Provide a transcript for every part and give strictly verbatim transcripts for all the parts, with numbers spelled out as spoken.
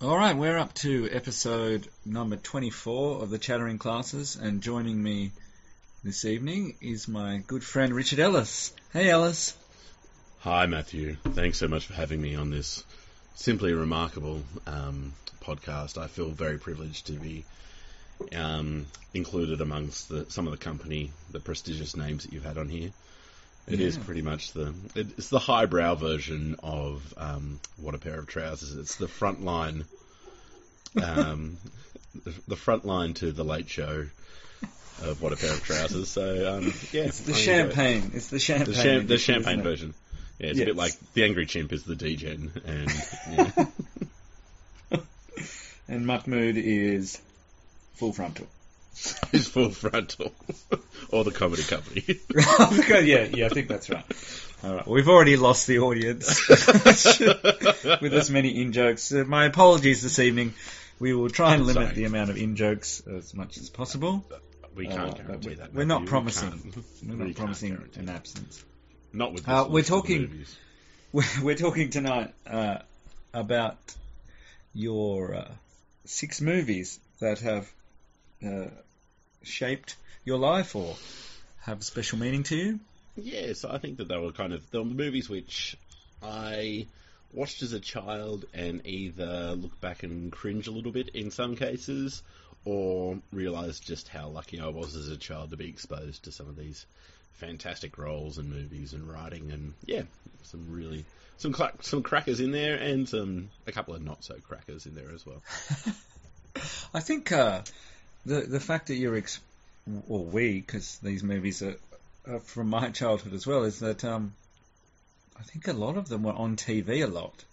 All right, we're up to episode number twenty-four of the Chattering Classes, and joining me this evening is my good friend Richard Ellis. Hey, Ellis. Hi, Matthew. Thanks so much for having me on this simply remarkable um, podcast. I feel very privileged to be um, included amongst the, some of the company, the prestigious names that you've had on here. It yeah. is pretty much the it's the highbrow version of um, What a Pair of Trousers. It's the front line, um, the, the front line to the Late Show of What a Pair of Trousers. So um, yeah, it's the I champagne. It. It's the champagne. The, sham- the champagne version. Yeah, it's yes. a bit like the Angry Chimp is the D-Gen, and yeah. and Mahmood is full frontal. Is full frontal, or the comedy company. yeah, yeah, I think that's right. All right, we've already lost the audience with as many in jokes. Uh, my apologies this evening. We will try and limit Sorry. the amount of in jokes as much as possible. We can't uh, guarantee we, that. We're not promising. We we're not we promising an absence. Not with. This uh, we're talking. We're, we're talking tonight uh, about your uh, six movies that have. Uh, shaped your life or have special meaning to you? Yes, I think that they were kind of the movies which I watched as a child and either look back and cringe a little bit in some cases, or realise just how lucky I was as a child to be exposed to some of these fantastic roles and movies and writing, and yeah, some really some cla- some crackers in there and some a couple of not so crackers in there as well. I think. Uh, The the fact that you're, ex- or we, because these movies are, are from my childhood as well, is that um, I think a lot of them were on T V a lot.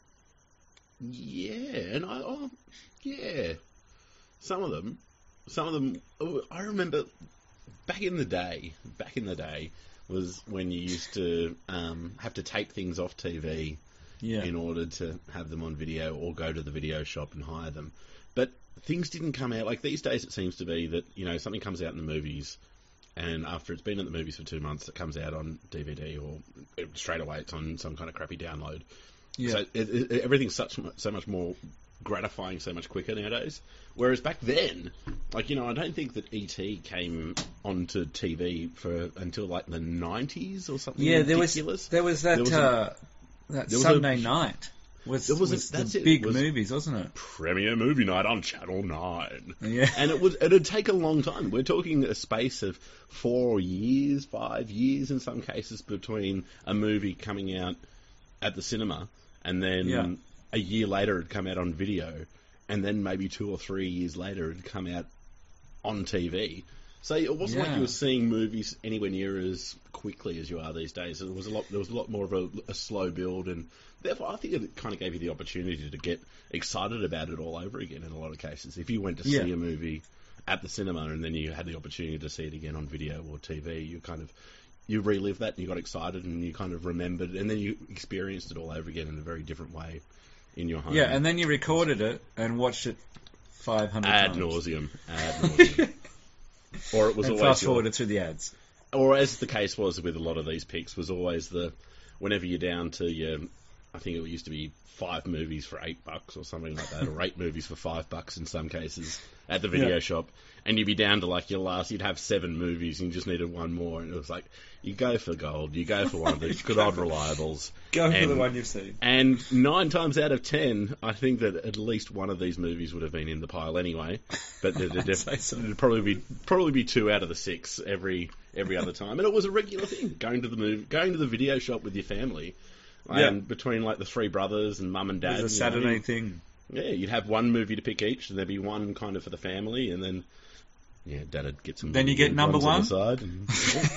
Yeah, and I, oh, yeah, some of them, some of them, oh, I remember back in the day, back in the day was when you used to um, have to tape things off T V yeah. in order to have them on video or go to the video shop and hire them. But things didn't come out. Like these days it seems to be that, you know, something comes out in the movies and after it's been in the movies for two months it comes out on D V D or it, straight away it's on some kind of crappy download. Yeah. So it, it, everything's such so much more gratifying so much quicker nowadays. Whereas back then, like, you know, I don't think that E T came onto T V for until like the nineties or something yeah, ridiculous. There was, there was that, there was uh, a, that Sunday a, night. Was, was, was the it. big was movies, wasn't it? Premiere movie night on Channel nine. Yeah. And it would it'd take a long time. We're talking a space of four years, five years in some cases between a movie coming out at the cinema and then yeah. a year later it'd come out on video and then maybe two or three years later it'd come out on T V. So it wasn't yeah. like you were seeing movies anywhere near as quickly as you are these days. There was a lot. There was a lot more of a, a slow build, and therefore I think it kind of gave you the opportunity to get excited about it all over again. In a lot of cases, if you went to yeah. see a movie at the cinema and then you had the opportunity to see it again on video or T V, you kind of you relived that and you got excited and you kind of remembered, and then you experienced it all over again in a very different way in your home. Yeah, and then you recorded it and watched it five hundred ad times. nauseum, ad nauseum. Or it was and always fast forwarded through the ads. Or as the case was with a lot of these picks, was always the whenever you're down to your, I think it used to be five movies for eight bucks or something like that, or eight movies for five bucks in some cases at the video yeah. shop, and you'd be down to like your last, you'd have seven movies and you just needed one more, and it was like, you go for gold, you go for one of the good old reliables. Go and, for the one you've seen. And nine times out of ten, I think that at least one of these movies would have been in the pile anyway, but there'd, def- so. it'd probably be probably be two out of the six every every other time, and it was a regular thing, going to the movie, going to the video shop with your family. Yeah. And between like the three brothers and mum and dad, it was a Saturday know, thing. Yeah, you'd have one movie to pick each, and there'd be one kind of for the family, and then yeah, Dad'd get some. Then you get number one. On the side and,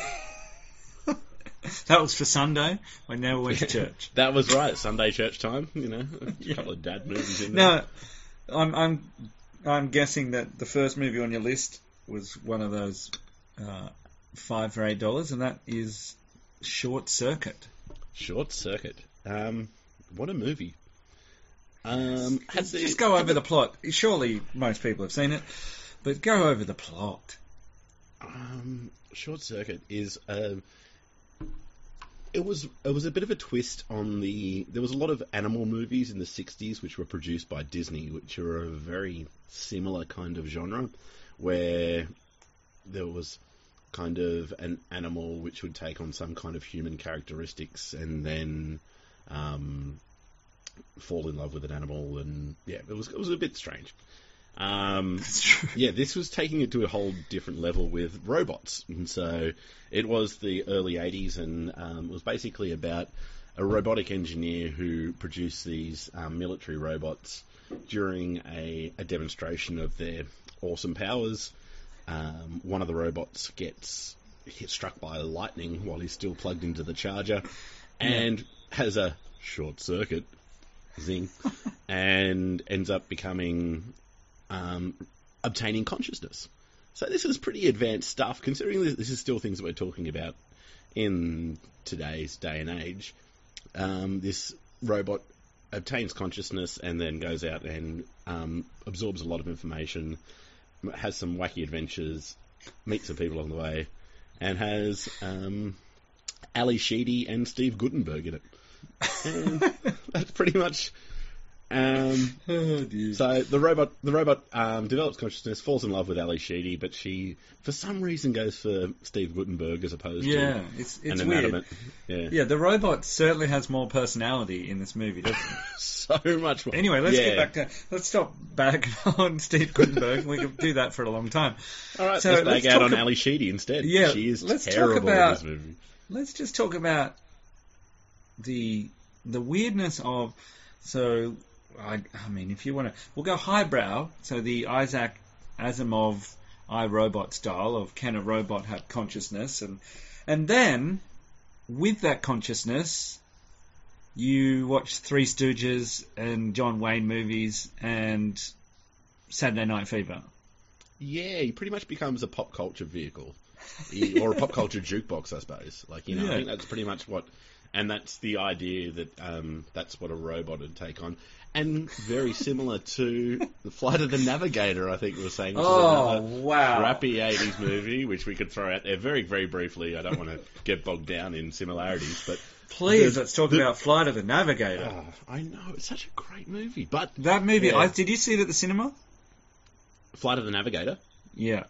yeah. That was for Sunday. I never went to church. That was right, Sunday church time. You know, a yeah. couple of dad movies in there. Now, I'm I'm I'm guessing that the first movie on your list was one of those uh, five for eight dollars, and that is Short Circuit. Short Circuit. Um, what a movie. Um, Just the, go over the plot. Surely most people have seen it, but go over the plot. Um, Short Circuit is a it was it was a bit of a twist on the. There was a lot of animal movies in the sixties which were produced by Disney, which are a very similar kind of genre, where there was kind of an animal which would take on some kind of human characteristics and then um, fall in love with an animal, and yeah, it was it was a bit strange. Um, That's true. Yeah, this was taking it to a whole different level with robots, and so it was the early eighties, and um, it was basically about a robotic engineer who produced these um, military robots during a, a demonstration of their awesome powers. Um, one of the robots gets hit, struck by lightning while he's still plugged into the charger, and yeah. has a short circuit, zing, and ends up becoming, um, obtaining consciousness. So this is pretty advanced stuff, considering this, this is still things that we're talking about in today's day and age. Um, this robot obtains consciousness and then goes out and um, absorbs a lot of information, has some wacky adventures, meets some people along the way, and has um, Ali Sheedy and Steve Guttenberg in it. And that's pretty much. Um, oh, dear. So the robot, the robot um, develops consciousness, falls in love with Ali Sheedy, but she, for some reason, goes for Steve Guttenberg as opposed yeah, to it's it's an weird. inanimate. Yeah, yeah, the robot certainly has more personality in this movie, doesn't it? So much more. Anyway, let's yeah. get back to let's stop bagging on Steve Guttenberg. We could do that for a long time. All right, so let's bag let's out on ab- Ali Sheedy instead. Yeah, she is let's terrible talk about, in this movie. Let's just talk about the the weirdness of so. I, I mean, if you want to, we'll go highbrow. So the Isaac Asimov iRobot style of can a robot have consciousness, and and then with that consciousness, you watch Three Stooges and John Wayne movies and Saturday Night Fever. Yeah, he pretty much becomes a pop culture vehicle, he, or a pop culture jukebox, I suppose. Like you know, Yeah. I think that's pretty much what, and that's the idea that um, that's what a robot would take on. And very similar to The Flight of the Navigator, I think we were saying. Which Oh, is another wow. crappy eighties movie, which we could throw out there very, very briefly. I don't want to get bogged down in similarities, but... Please, the, let's talk the, about Flight of the Navigator. Oh, I know, it's such a great movie, but... That movie, yeah. I, did you see it at the cinema? Flight of the Navigator? Yeah.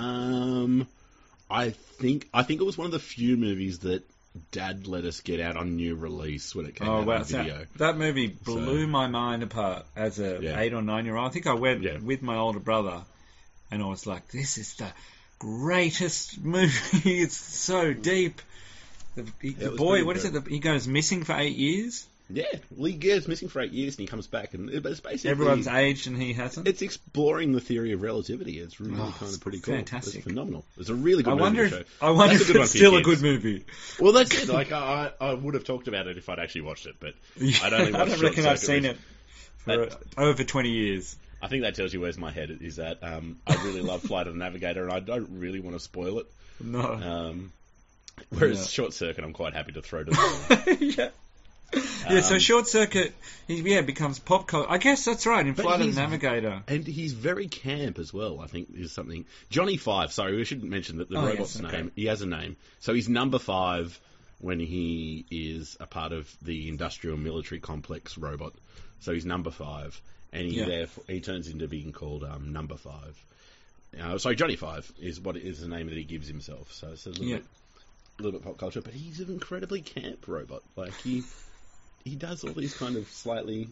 Um, I think I think it was one of the few movies that Dad let us get out on new release when it came Oh, out wow. on video. That, that movie blew So- my mind apart as a Yeah. eight or nine year old. I think I went Yeah. with my older brother, and I was like, "This is the greatest movie. It's so deep." The, he- the was boy, pretty what is it? good. The, he goes missing for eight years. Yeah, Lee Gear's missing for eight years and he comes back, and it- it's basically Everyone's aged, and he hasn't. it's exploring the theory of relativity. It's really Oh, kind it's of pretty cool. fantastic. It's phenomenal. It's a really good I movie wonder. to If, show. I wonder That's if a good one it's for your still a kids. good movie. Well, that's it. Like I, I would have talked about it if I'd actually watched it, but I'd only I watched don't Short reckon I've Circuit seen with- it for That- over twenty years. I think that tells you where's my head is that um, I really love Flight of the Navigator, and I don't really want to spoil it. No. Um, whereas Yeah. Short Circuit, I'm quite happy to throw to the yeah. Yeah, so Um, Short Circuit, he, yeah, becomes pop culture. I guess that's right, in But Flight of he's- the Navigator. And he's very camp as well, I think, is something. Johnny Five, sorry, we should mention that the Oh, robot's yes, okay. name. He has a name. So he's number five when he is a part of the industrial military complex robot. So he's number five. And he, Yeah. therefore, he turns into being called um, Number Five. Uh, sorry, Johnny Five is what is the name that he gives himself. So it's a little, Yeah. bit, a little bit pop culture. But he's an incredibly camp robot. Like, he... He does all these kind of slightly...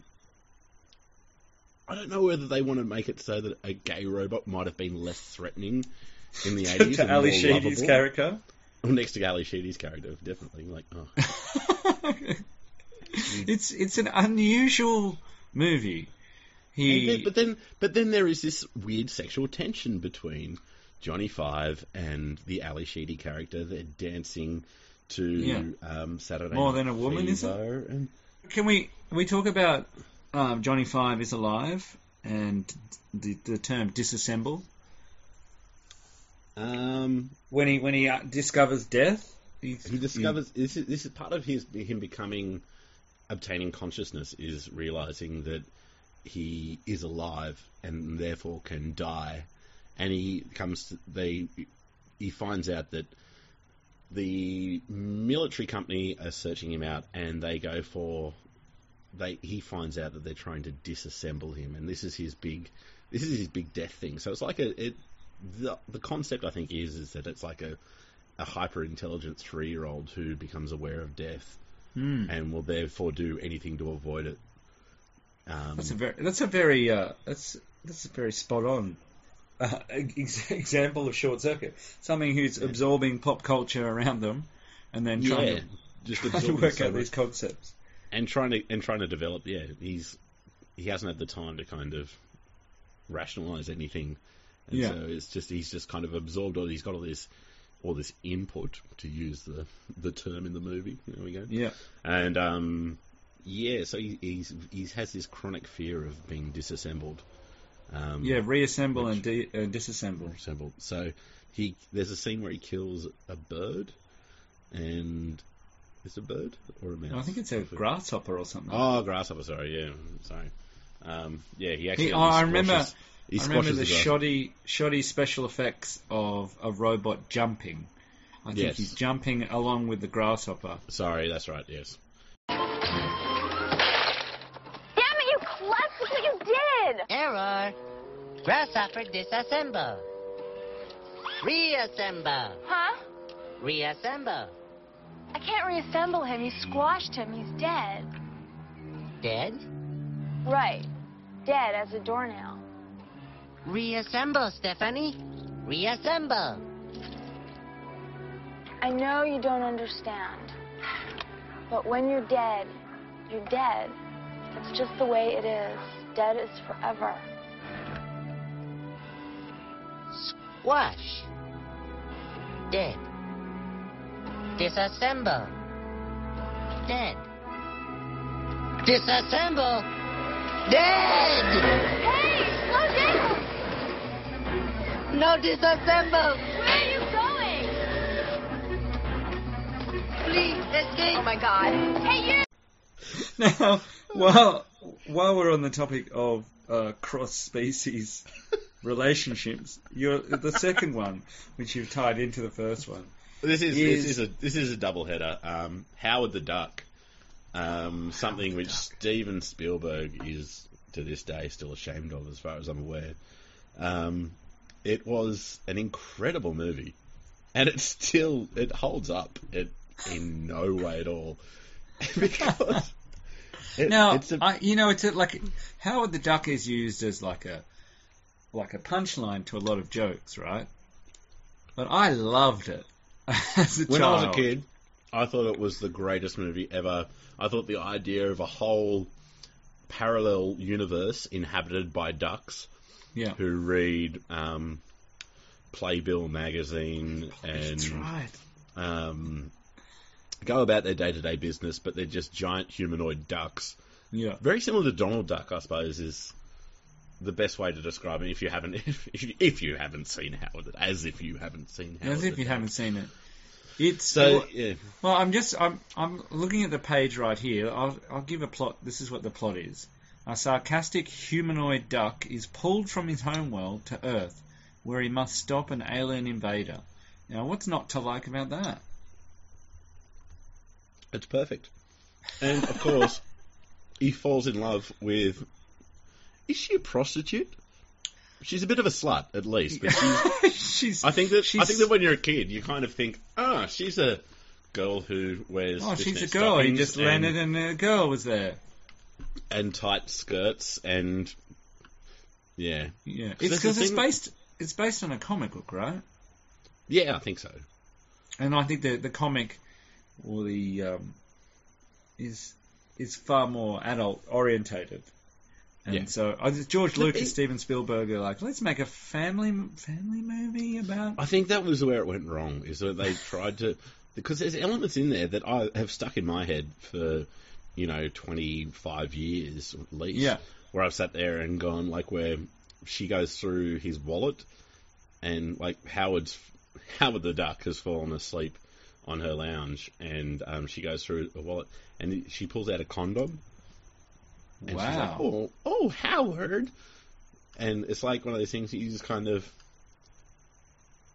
I don't know whether they want to make it so that a gay robot might have been less threatening in the eighties. To and Ali more Sheedy's lovable. character. Well, next to Ali Sheedy's character, definitely. Like, oh. it's it's an unusual movie. And He, then- but then, but then there is this weird sexual tension between Johnny Five and the Ali Sheedy character. They're dancing to Yeah. um, Saturday More Night Than a Woman, is it? Fever, and can we we talk about um, Johnny Five is alive and the the term disassemble um, when he when he uh, discovers death. He's, he discovers this is this is part of his him becoming obtaining consciousness is realizing that he is alive and therefore can die, and he comes to they he finds out that the military company are searching him out, and they go for they. He finds out that they're trying to disassemble him, and this is his big this is his big death thing. So it's like a it, the the concept I think is is that it's like a a hyper intelligent three year old who becomes aware of death mm. and will therefore do anything to avoid it. Um, that's a very that's a very uh, that's that's a very spot on uh, ex- example of short circuit. Something who's yeah. absorbing pop culture around them, and then trying yeah, to just trying to work so out these concepts and trying to and trying to develop. Yeah, he's he hasn't had the time to kind of rationalize anything, and yeah. so it's just he's just kind of absorbed all. He's got all this all this input, to use the the term in the movie. There we go. Yeah, and um. Yeah, so he he's, he has this chronic fear of being disassembled. Um, yeah, reassemble and de- uh, disassemble. Assembled. So he there's a scene where he kills a bird, and is it a bird or a mouse? No, I think it's a grasshopper or something. Oh, grasshopper. Sorry, yeah, sorry. Um, yeah, he actually. He, oh, I remember. He I remember the, the shoddy, shoddy special effects of a robot jumping. I think yes. he's jumping along with the grasshopper. Sorry, that's right. Yes. Error. Grasshopper disassemble. Reassemble. Huh? Reassemble. I can't reassemble him. You squashed him. He's dead. Dead? Right. Dead as a doornail. Reassemble, Stephanie. Reassemble. I know you don't understand. But when you're dead, you're dead. It's just the way it is. Dead is forever. Squash. Dead. Disassemble. Dead. Disassemble. Dead! Hey, slow down! No disassemble! Where are you going? Please, escape! Oh my God. Hey, you! Now, while, while we're on the topic of uh, cross-species relationships, you're, the second one, which you've tied into the first one, This is, is this is a this is a double header. Um, Howard the Duck, um, something Howard which Duck. Steven Spielberg is to this day still ashamed of, as far as I'm aware. Um, it was an incredible movie, and it still it holds up. It in no way at all because it, now it's a, I, you know it's a, like Howard the Duck is used as like a like a punchline to a lot of jokes, right? But I loved it. As a when child. I was a kid, I thought it was the greatest movie ever. I thought the idea of a whole parallel universe inhabited by ducks yeah. who read um, Playbill magazine and That's right. um, go about their day-to-day business, but they're just giant humanoid ducks. Yeah. Very similar to Donald Duck, I suppose, is the best way to describe it. If you haven't, if, if, you, if you haven't seen Howard, as if you haven't seen Howard, As if you Duck. haven't seen it. It's So well, yeah, well, I'm just I'm I'm looking at the page right here. I'll I'll give a plot. This is what the plot is. A sarcastic humanoid duck is pulled from his homeworld to Earth, where he must stop an alien invader. Now, what's not to like about that? it's perfect. And of course, he falls in love with. Is she a prostitute? She's a bit of a slut, at least. But she's, she's. I think that she's, I think that when you're a kid, you kind of think, ah, oh, she's a girl who wears. Oh, she's a fishnet girl. He stockings just and, landed and a girl was there. and tight skirts and yeah, Yeah, it's there's a because it's thing- based. It's based on a comic book, right? yeah, I think so. And I think the the comic or the um, is is far more adult orientated. And Yeah. so I just, George But Lucas, it- Steven Spielberg are like, let's make a family family movie about. I think that was where it went wrong. Is that they tried to because there's elements in there that I have stuck in my head for you know twenty-five years at least. Yeah. Where I've sat there and gone like where she goes through his wallet and like Howard's Howard the Duck has fallen asleep on her lounge and um, she goes through a wallet and she pulls out a condom. And Wow. she's like, oh, oh, Howard. And it's like one of those things that you just kind of...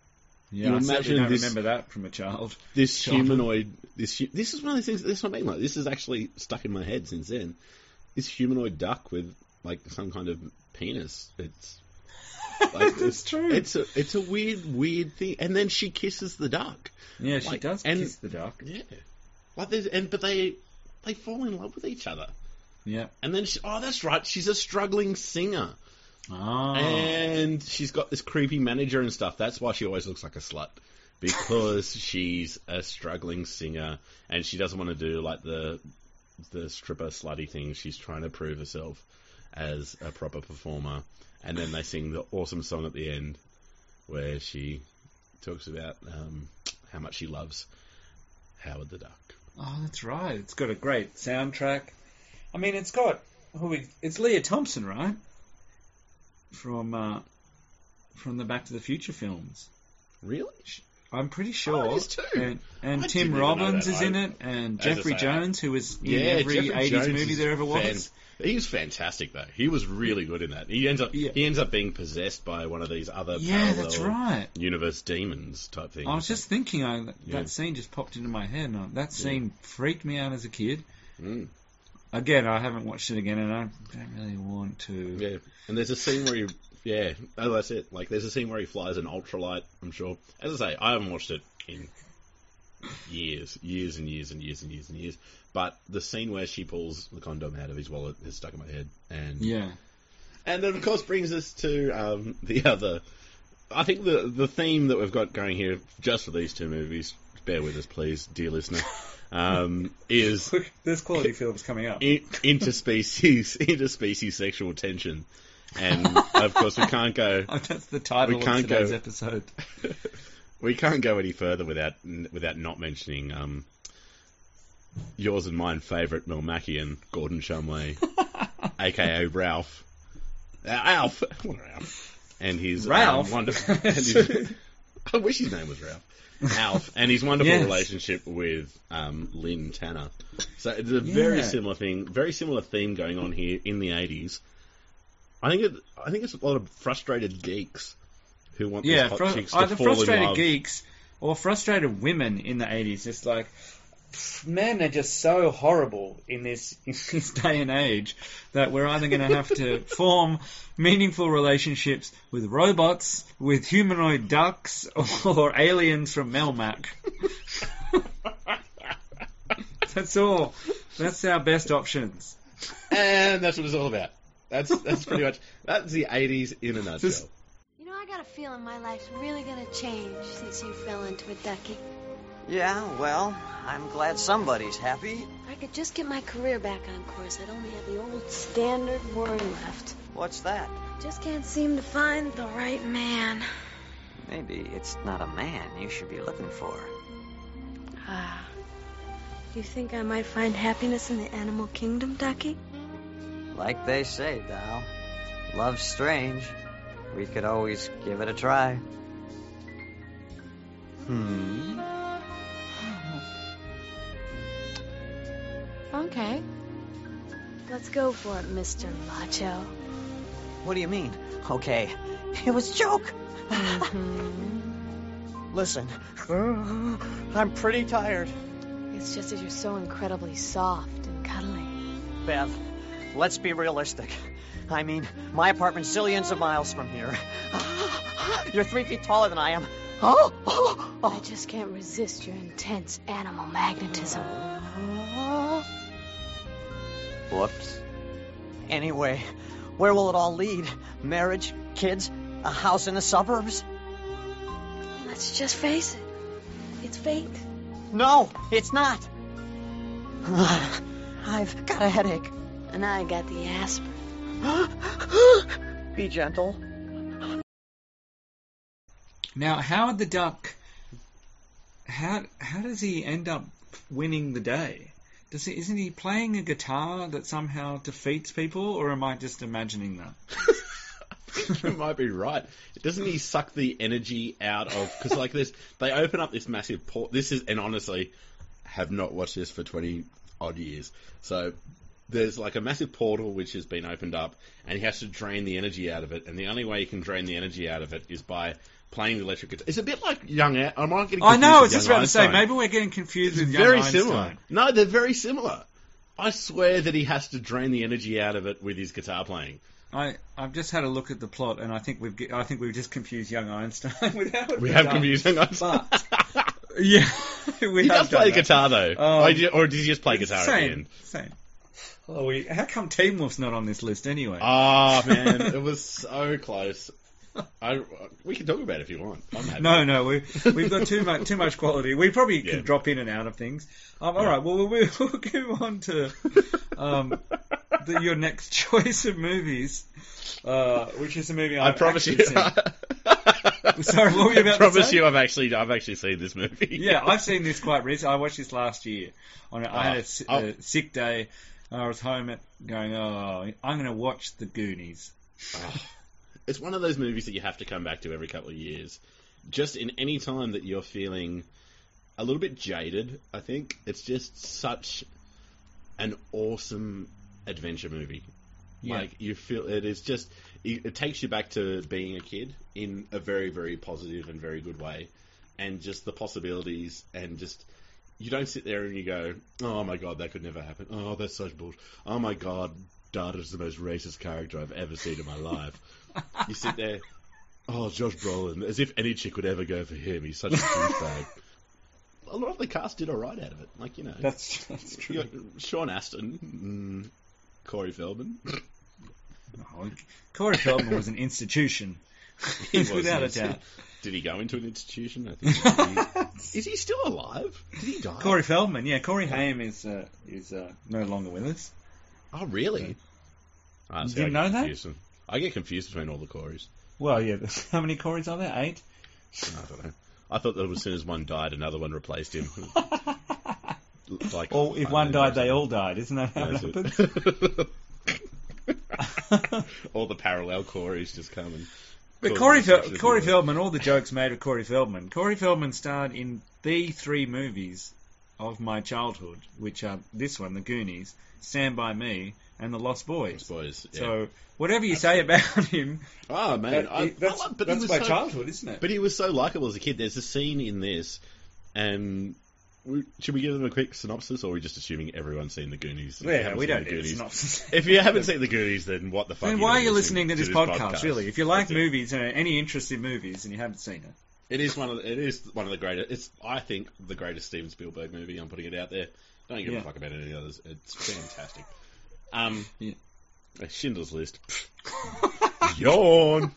Yeah, you I imagine certainly don't this, remember that from a child. this Childhood. humanoid. This hu- this is one of those things. This is what I mean. Like, this is actually stuck in my head since then. This humanoid duck with like some kind of penis. It's like, It's true. It's a it's a weird weird thing. And then she kisses the duck. Yeah, she Like, does and- kiss the duck. Yeah, like there's and but they they fall in love with each other. Yeah. And then she, oh, that's right. She's a struggling singer. Oh. And she's got this creepy manager and stuff. That's why she always looks like a slut. Because she's a struggling singer and she doesn't want to do like the the stripper slutty thing. She's trying to prove herself as a proper performer. And then they sing the awesome song at the end where she talks about um, how much she loves Howard the Duck. Oh, that's right. It's got a great soundtrack. I mean, it's got who we, it's Leah Thompson, right? From uh, from the Back to the Future films. Really? I'm pretty sure. Oh, it is too. And, and I Tim didn't even know Robbins that. is in I- it, and As I Jeffrey say, I- Jones, who was in Yeah, every Jeffrey eighties Jones movie is there ever was. fan- He was fantastic though. He was really good in that. He ends up Yeah. he ends up being possessed by one of these other Yeah, parallel that's right. universe demons type things. I was just thinking, I, that, Yeah. that scene just popped into my head. And I, that scene freaked me out as a kid. Mm. Again, I haven't watched it again, and I don't really want to. Yeah, and there's a scene where he, yeah, oh, that's it. Like, there's a scene where he flies an ultralight, I'm sure. As I say, I haven't watched it in years, years and years and years and years and years. But the scene where she pulls the condom out of his wallet is stuck in my head. And Yeah. and then, of course, brings us to um, the other... I think the the theme that we've got going here, just for these two movies, bear with us, please, dear listener, um, is There's quality films coming up. in, interspecies interspecies sexual tension. And, of course, we can't go... Oh, that's the title We of can't today's go- episode. We can't go any further without without not mentioning um, yours and mine favourite Mel Mackey and Gordon Shumway, aka Ralph. Uh, Alf! What Ralph? And his Ralph? Um, wonderful. and his, I wish his name was Ralph. Alf, and his wonderful Yes. relationship with um, Lynn Tanner. So it's a very Yeah. similar thing, very similar theme going on here in the eighties. I think it, I think it's a lot of frustrated geeks who want Yeah, these hot fru- chicks to either fall in frustrated love. geeks or frustrated women in the eighties. It's like, men are just so horrible in this in this day and age that we're either going to have to form meaningful relationships with robots, with humanoid ducks, or aliens from Melmac. That's all. That's our best options. And that's what it's all about. That's that's pretty much that's the eighties in a nutshell. Just- You know, I got a feeling my life's really gonna change since you fell into it, Ducky. Yeah, well, I'm glad somebody's happy. If I could just get my career back on course, I'd only have the old standard worry left. What's that? Just can't seem to find the right man. Maybe it's not a man you should be looking for. Ah. You think I might find happiness in the animal kingdom, Ducky? Like they say, Dal, love's strange. We could always give it a try. Hmm. Okay. Let's go for it, Mister Macho. What do you mean? Okay, it was a joke. Mm-hmm. Listen, I'm pretty tired. It's just that you're so incredibly soft and cuddly. Bev, let's be realistic. I mean, my apartment's zillions of miles from here. You're three feet taller than I am. Oh, oh, I just can't resist your intense animal magnetism. oh. Whoops. Anyway, where will it all lead? Marriage, kids, a house in the suburbs? Let's just face it. It's fate. No, it's not. I've got a headache. And I got the aspirin. Be gentle. Now, Howard the Duck, how how does he end up winning the day? Does he, isn't he playing a guitar that somehow defeats people, or am I just imagining that? You might be right. Doesn't he suck the energy out of... Because, like, this, they open up this massive port... This is... And honestly, have not watched this for twenty-odd years. So, there's like a massive portal which has been opened up, and he has to drain the energy out of it, and the only way he can drain the energy out of it is by playing the electric guitar. It's a bit like Young Einstein. I'm not getting I know, I was with just Young about to say, Einstein. maybe we're getting confused It's with Young very Einstein. similar. No, they're very similar. I swear that he has to drain the energy out of it with his guitar playing. I, I've just had a look at the plot, and I think we've ge- I think we've just confused Young Einstein with Howard. We Guitar. have confused Young Einstein. But, yeah, we He have does done play that. guitar though, Um, or, did, or did he just play guitar same, at the end? Same. Oh, we, how come Teen Wolf's not on this list anyway? Oh man, it was so close. I, we can talk about it if you want. I'm happy. No, no, we we've got too much too much quality. We probably Yeah. can drop in and out of things. Um, all Yeah. right, well we'll, we'll move on to um, the, your next choice of movies, uh, which is a movie I I've promise you. actually seen. Sorry, what were you about I promise to say? you, I've actually, I've actually seen this movie. Yeah, I've seen this quite recently. I watched this last year. On a, I had a, si- Oh. a sick day. And I was home at going, oh, I'm going to watch The Goonies. Oh, it's one of those movies that you have to come back to every couple of years. Just in any time that you're feeling a little bit jaded, I think it's just such an awesome adventure movie. Yeah. Like you feel it is just it, it takes you back to being a kid in a very very positive and very good way, and just the possibilities and just. You don't sit there and you go, oh my god, that could never happen. Oh, that's such bullshit. Oh my god, Data's the most racist character I've ever seen in my life. You sit there, oh, Josh Brolin, as if any chick would ever go for him. He's such a douchebag. A lot of the cast did alright out of it. Like, you know. That's that's true. You got Sean Astin, mm, Corey Feldman. No, Corey Feldman was an institution, He was without a an doubt. Did he go into an institution? I think he, is he still alive? Did he die? Corey Feldman, yeah. Corey Haim is uh, is uh, no longer with us. Oh, really? Ah, see, Didn't I know get that? confused them. I get confused between all the Corys. Well, yeah. How many Corys are there? Eight. I don't know. I thought that as soon as one died, another one replaced him. Like, Or if I one don't know, died, they all died. Isn't that how it That's happens? it. All the parallel Corys just come and. But cause Corey, Fel- destruction Corey everywhere. Feldman, all the jokes made of Corey Feldman. Corey Feldman starred in the three movies of my childhood, which are this one, The Goonies, Stand By Me, and The Lost Boys. Boys, yeah. So whatever you say about him, Oh man, that- I, that's, I love- but he that's was my so- childhood, isn't it? But he was so likable as a kid. There's a scene in this, and we, should we give them a quick synopsis, or are we just assuming everyone's seen the Goonies? If you yeah, haven't we seen don't the need a Goonies- synopsis. If you haven't seen the Goonies, then what the fuck? Then are why are doing you listening to this, podcast, podcast? really? If you like That's it. movies and any interest in movies and you haven't seen it. It is one of the, it is one of the greatest. It's I think the greatest Steven Spielberg movie. I'm putting it out there. Don't give Yeah. a fuck about any others. It's fantastic. Um, Yeah. Schindler's List. Yawn.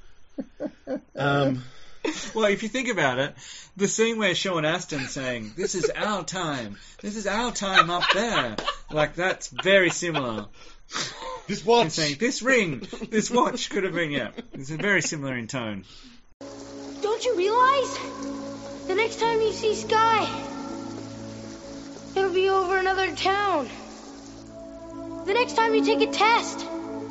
Um, Well, if you think about it, the scene where Sean Astin's saying, "This is our time. This is our time up there," like that's very similar. this And watch. saying, "This ring, this watch could have been." Yeah, it's very similar in tone. Don't you realize? The next time you see Sky, it'll be over another town. The next time you take a test,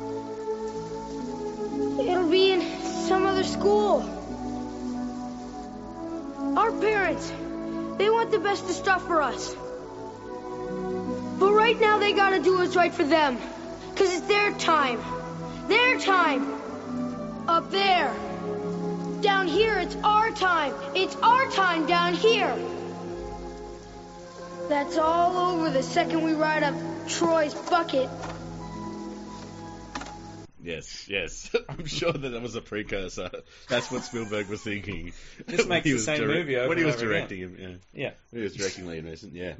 it'll be in some other school. Our parents, they want the best of stuff for us. But right now they gotta do what's right for them. Cause it's their time. Their time. Up there. Down here, it's our time. It's our time down here. That's all over the second we ride up Troy's bucket. Yes, yes. I'm sure that that was a precursor. That's what Spielberg was thinking. Just when makes he the was same movie over when he and was over again. directing him. Yeah. Yeah. When he was directing Liam Neeson. Yeah.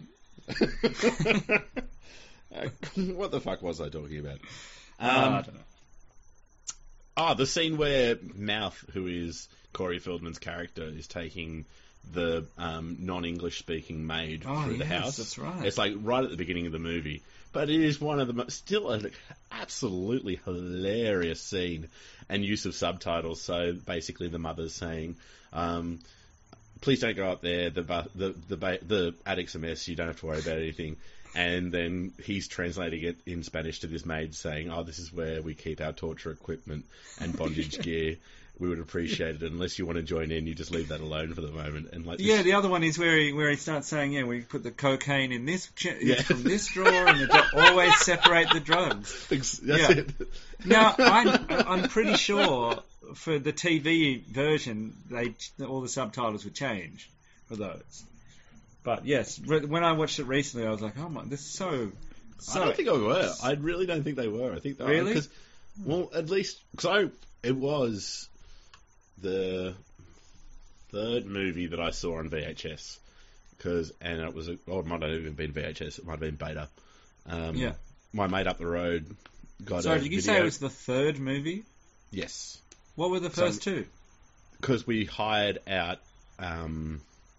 Uh, what the fuck was I talking about? Uh, Um, I don't know. Oh, the scene where Mouth, who is Corey Feldman's character, is taking the um, non-English speaking maid Oh, through the yes, house. that's right. It's like right at the beginning of the movie. But it is one of the mo- still an absolutely hilarious scene and use of subtitles. So basically, the mother's saying, um, "Please don't go up there. The bu- the the ba- the attic's a mess. You don't have to worry about anything." And then he's translating it in Spanish to this maid saying, oh, this is where we keep our torture equipment and bondage gear. We would appreciate it. Unless you want to join in, you just leave that alone for the moment. And like, yeah, this... the other one is where he where he starts saying, yeah, we put the cocaine in this ch- yeah. from this drawer, and the dro- always separate the drugs. That's yeah. it. Now, I'm I'm pretty sure for the T V version, they all the subtitles would change for those. But yes, re- when I watched it recently, I was like, oh my, this is so. so I don't think I were. I really don't think they were. I think they really, because well, at least because I it was. The third movie that I saw on V H S, because and it was a, oh, it might not have even been V H S, it might have been beta. Um, yeah, my mate up the road got. Sorry, a did you video. say it was the third movie? Yes. What were the first so, two? Because we hired out um,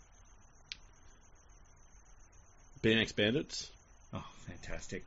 B M X Bandits. Oh, fantastic!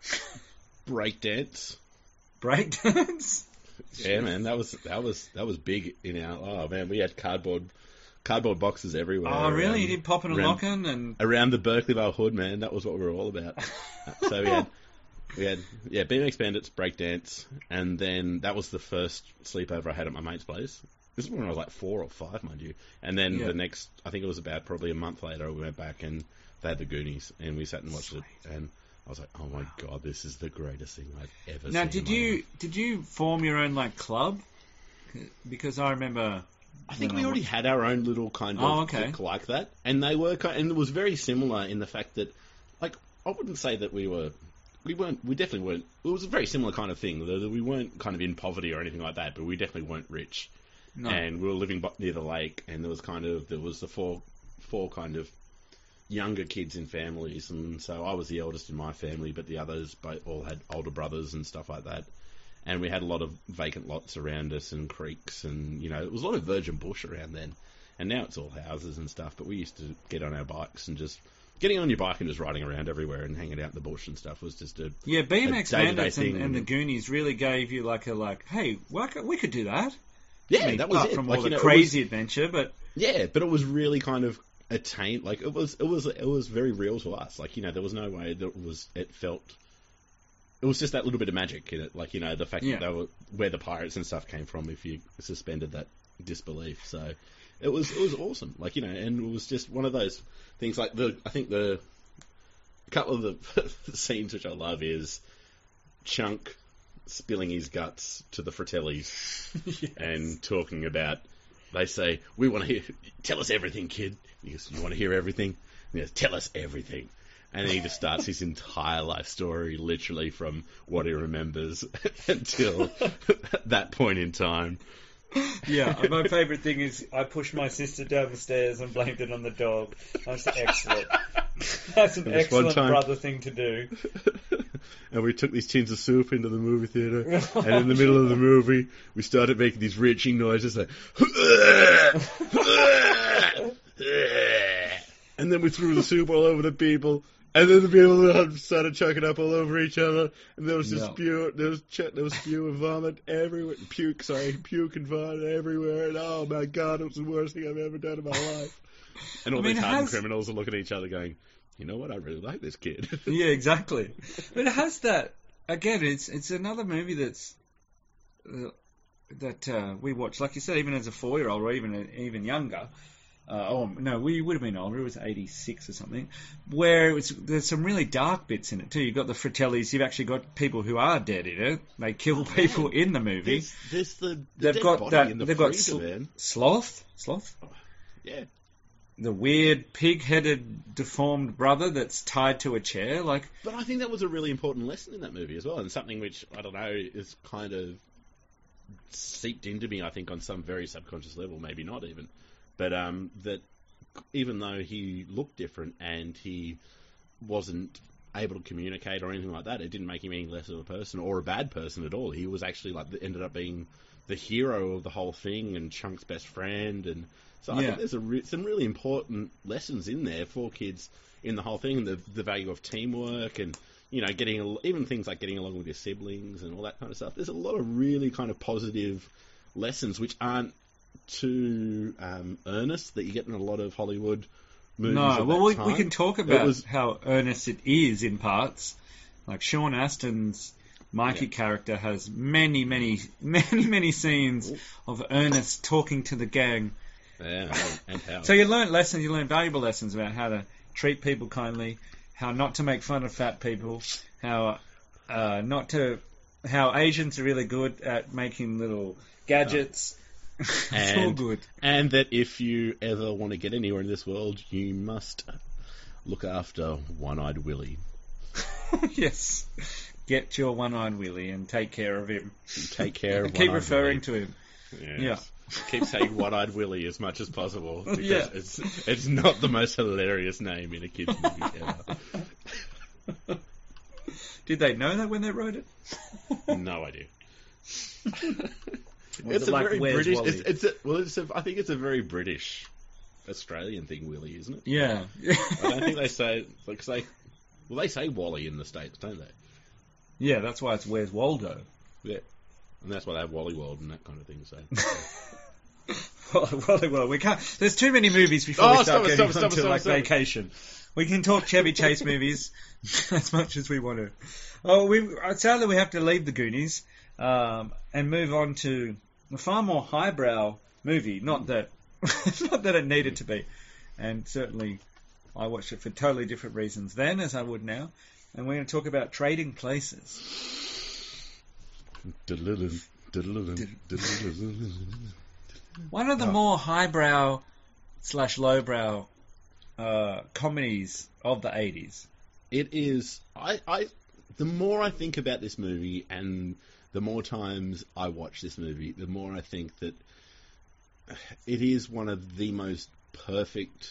Breakdance. Breakdance. Yeah, man, that was that was that was big in our. Oh man, we had cardboard cardboard boxes everywhere. Oh, really? Around, You did popping and around, locking and around the Berkeleyville hood, man. That was what we were all about. So we had we had yeah, B M X Bandits, breakdance, and then that was the first sleepover I had at my mate's place. This is when I was like four or five, mind you. And then yeah. the next, I think it was about probably a month later, we went back and they had the Goonies, and we sat and watched Sweet. it, and I was like, oh my god, this is the greatest thing I've ever now, seen. did in my you life. did you form your own like club? Because I remember. I think we I already watched... had our own little kind of oh, okay. clique like that, and they were kind, and it was very similar in the fact that, like, I wouldn't say that we were, we weren't, we definitely weren't. It was a very similar kind of thing. We weren't kind of in poverty or anything like that, but we definitely weren't rich. No. And we were living near the lake, and there was kind of there was the four four kind of younger kids in families, and so I was the eldest in my family, but the others both all had older brothers and stuff like that. And we had a lot of vacant lots around us and creeks, and you know it was a lot of virgin bush around then. And now it's all houses and stuff. But we used to get on our bikes and just getting on your bike and just riding around everywhere and hanging out in the bush and stuff was just a yeah. B M X Bandits and, thing. and the Goonies really gave you like a like, hey, why could, we could do that. Yeah, I mean, that was apart it. From like, all you the know, crazy was, adventure, but yeah, but it was really kind of attained. Like it was, it was, it was very real to us. Like you know, there was no way that it was. It felt. It was just that little bit of magic in it. Like you know, the fact yeah. that they were where the pirates and stuff came from. If you suspended that disbelief, so it was it was awesome. Like you know, and it was just one of those things. Like the I think the a couple of the, the scenes which I love is Chunk spilling his guts to the Fratellis yes. and talking about, they say, we want to hear, tell us everything, kid. He goes, you want to hear everything? And he goes, tell us everything. And then he just starts his entire life story, literally from what he remembers until that point in time. Yeah, my favourite thing is I pushed my sister down the stairs and blamed it on the dog. That's excellent. That's an excellent brother thing to do. And we took these tins of soup into the movie theatre, and in the middle of the movie, we started making these retching noises like, and then we threw the soup all over the people, and then the people started choking up all over each other, and there was just no. spew, there was ch- there was spew and vomit everywhere, puke, sorry, puke and vomit everywhere, and oh my god, it was the worst thing I've ever done in my life. And all I mean, these hardened has... criminals are looking at each other going, you know what, I really like this kid. Yeah, exactly. But it has that, again, it's it's another movie that's, uh, that uh, we watched, like you said, even as a four-year-old or even even younger. Uh, oh, no, we would have been older, it was eighty-six or something, where it was, there's some really dark bits in it too. You've got the Fratellis, you've actually got people who are dead in it. They kill oh, people man. in the movie. There's, there's the, the they've dead got body that, in the they've got freezer, sl- man. Sloth? Sloth? Oh, yeah. The weird pig-headed deformed brother that's tied to a chair, like. But I think that was a really important lesson in that movie as well, and something which I don't know is kind of seeped into me. I think on some very subconscious level, maybe not even, but um, that even though he looked different and he wasn't able to communicate or anything like that, it didn't make him any less of a person or a bad person at all. He was actually like ended up being the hero of the whole thing and Chunk's best friend and. So I yeah. think there's a re- some really important lessons in there for kids in the whole thing, the the value of teamwork and, you know, getting al- even things like getting along with your siblings and all that kind of stuff. There's a lot of really kind of positive lessons which aren't too um, earnest that you get in a lot of Hollywood movies. No, of well, that we, time. we can talk It about was- how earnest it is in parts. Like Sean Astin's Mikey Yeah. character has many, many, many, many scenes of Ernest talking to the gang. Yeah, and how. So you learn lessons, you learn valuable lessons about how to treat people kindly, how not to make fun of fat people, how uh, not to, how Asians are really good at making little gadgets. It's all And- good. And that if you ever want to get anywhere in this world, you must look after One-Eyed Willie. Yes. Get your one-eyed Willie and take care of him. Take care of And keep One-Eyed referring Willie. to him. Yes. Yeah. Keep saying One-Eyed Willie as much as possible. Because Yeah. it's, it's not the most hilarious name in a kid's movie ever. Did they know that when they wrote it? No idea. Was It's it a like very Where's British. Wally? It's, it's a, well, it's a, I think it's a very British, Australian thing, Willie, isn't it? Yeah. I don't think they say like say. Well, they say Wally in the States, don't they? Yeah, that's why it's Where's Waldo? Yeah, and that's why they have Wally World and that kind of thing. So. well, well, well, we can't. There's too many movies before Oh, we start stop it, getting stop it, onto stop it, like stop it. vacation. We can talk Chevy Chase movies as much as we want to. Oh, we sadly we have to leave the Goonies um, and move on to a far more highbrow movie. Not that, not that it needed to be, and certainly I watched it for totally different reasons then as I would now. And we're going to talk about Trading Places. One of the more highbrow slash lowbrow uh, comedies of the eighties. It is. I, I. The more I think about this movie, and the more times I watch this movie, the more I think that it is one of the most perfect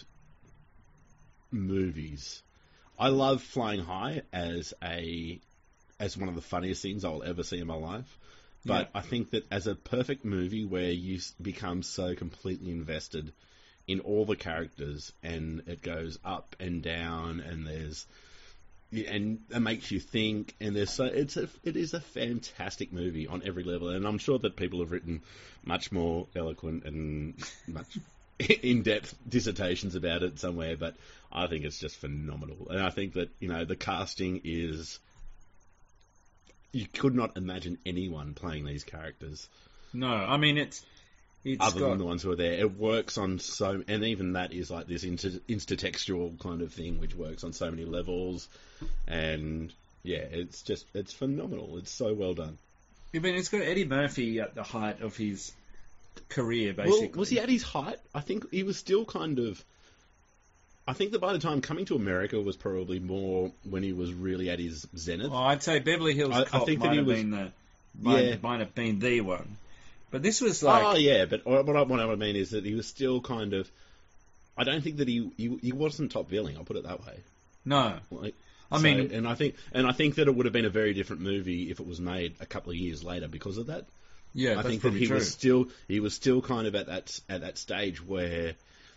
movies. I love Flying High as a as one of the funniest things I'll ever see in my life. But Yeah. I think that as a perfect movie where you s- become so completely invested in all the characters, and it goes up and down, and there's and it makes you think, and there's so it's a it is a fantastic movie on every level, and I'm sure that people have written much more eloquent and much in-depth dissertations about it somewhere, but I think it's just phenomenal, and I think that you know the casting is. You could not imagine anyone playing these characters No, I mean it's it's other got than the ones who are there. It works on so, and even that is like this inter, intertextual kind of thing, which works on so many levels. And yeah, it's just it's phenomenal. It's so well done. I mean it's got Eddie Murphy at the height of his career, basically. Well, was he at his height? I think he was still kind of. I think that by the time Coming to America was probably more when he was really at his zenith. Oh, I'd say Beverly Hills I- I Cop think that might he have was- been the might, Yeah. might have been the one, but this was like oh yeah, but what I, what I mean is that he was still kind of. I don't think that he he, he wasn't top billing. I'll put it that way. no. Like, I so- mean- and I think and I think that it would have been a very different movie if it was made a couple of years later because of that. Yeah, I that's think that probably he true. was still he was still kind of at that at that stage where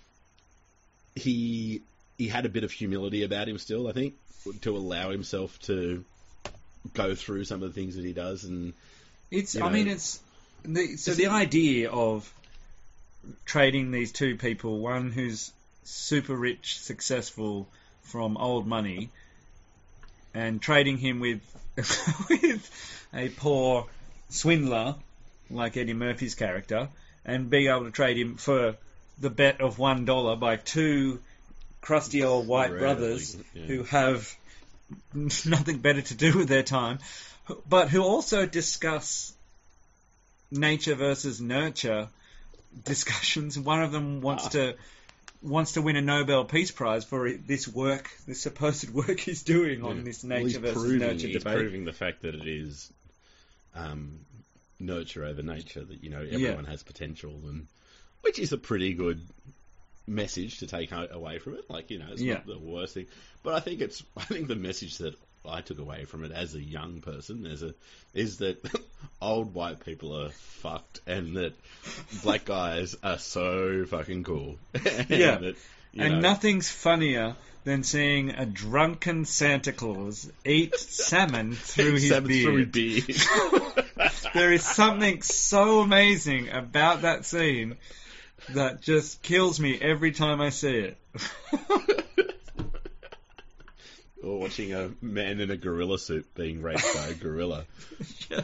he he had a bit of humility about him still. I think to allow himself to go through some of the things that he does, and It's. you I know. mean, it's. The, so the idea of trading these two people, one who's super rich, successful from old money, and trading him with with a poor swindler like Eddie Murphy's character, and being able to trade him for the bet of one dollar by two crusty old white Incredibly, brothers yeah. who have nothing better to do with their time, but who also discuss nature versus nurture discussions. One of them wants Ah. to wants to win a Nobel Peace Prize for this work, this supposed work he's doing on this Well, nature he's versus proving, nurture he's debate. proving the fact that it is um, nurture over nature, that you know everyone has potential, and which is a pretty good message to take o- away from it. Like you know, it's Yeah. not the worst thing, but I think it's I think the message that I took away from it as a young person as a is that old white people are fucked, and that black guys are so fucking cool. and Yeah. that, you And know, nothing's funnier than seeing a drunken Santa Claus eat salmon through his Salmon beard. through his beard. There is something so amazing about that scene that just kills me every time I see it. Or watching a man in a gorilla suit being raped by a gorilla. Yeah.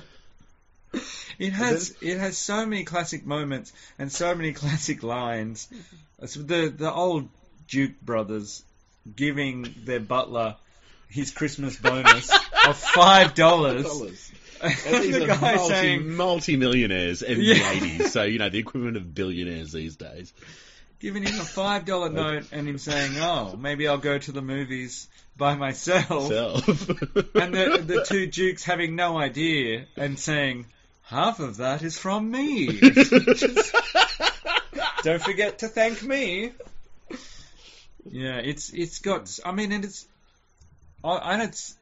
It has it has so many classic moments and so many classic lines. So the the old Duke brothers giving their butler his Christmas bonus of five dollars. And these the are guy multi, saying, multi-millionaires in Yeah. the eighties, so, you know, the equivalent of billionaires these days. giving him a five dollar note and him saying, "Oh, maybe I'll go to the movies by myself." Self. And the the two dukes having no idea and saying, "Half of that is from me. Just, don't forget to thank me." Yeah, it's it's got. I mean, and it's, and it's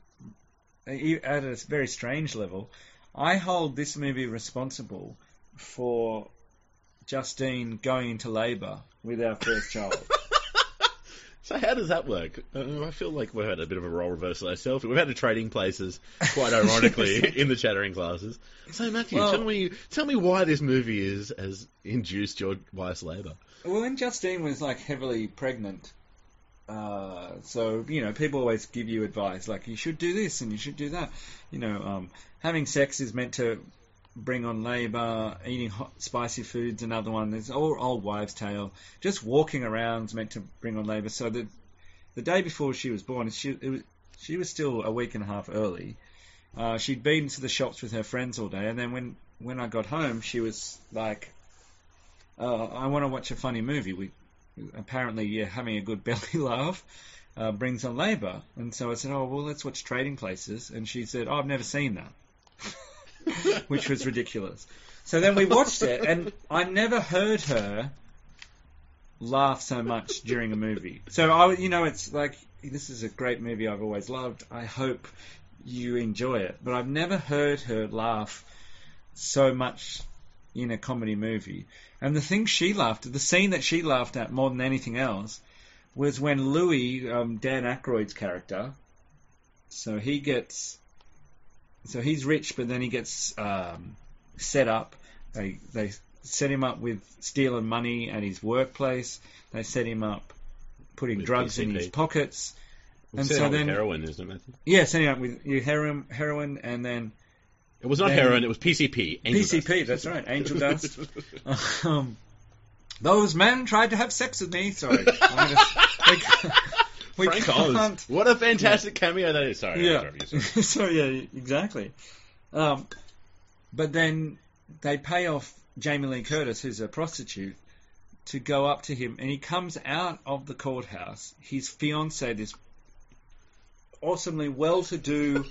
at a very strange level. I hold this movie responsible for Justine going into labour with our first child. So how does that work? Uh, I feel like we've had a bit of a role reversal ourselves. We've had a trading places, quite ironically, in the chattering classes. So Matthew, Well- tell me, tell me why this movie is has induced your wife's labour. Well, when Justine was like heavily pregnant, uh, so you know, people always give you advice like you should do this and you should do that. You know, um, having sex is meant to bring on labour. Eating hot, spicy foods, another one. There's all old wives' tale. Just walking around is meant to bring on labour. So the the day before she was born, she it was, she was still a week and a half early. Uh, she'd been to the shops with her friends all day, and then when when I got home, she was like, Uh, I want to watch a funny movie. We apparently, yeah, having a good belly laugh uh, brings on labour. And so I said, oh, well, let's watch Trading Places. And she said, oh, I've never seen that, which was ridiculous. So then we watched it, and I never heard her laugh so much during a movie. So, I, you know, it's like, this is a great movie I've always loved. I hope you enjoy it. But I've never heard her laugh so much in a comedy movie. And the thing she laughed at, the scene that she laughed at more than anything else, was when Louis, um, Dan Aykroyd's character, so he gets, so he's rich, but then he gets um, set up. They they set him up with stealing money at his workplace. They set him up putting With drugs P C P. in his pockets. And Set so up with then, heroin, isn't it, Matthew? yeah, setting up with you heroin, heroin, and then It was not Then- heroin, it was P C P. Angel P C P, dust. that's right, angel dust. Um, those men tried to have sex with me. Sorry, I'm gonna, we, we Frank can't. Oz. What a fantastic cameo that is. Sorry, Yeah. I'm sorry, sorry. so yeah, exactly. Um, but then they pay off Jamie Lee Curtis, who's a prostitute, to go up to him, and he comes out of the courthouse. His fiancée, this awesomely well-to-do,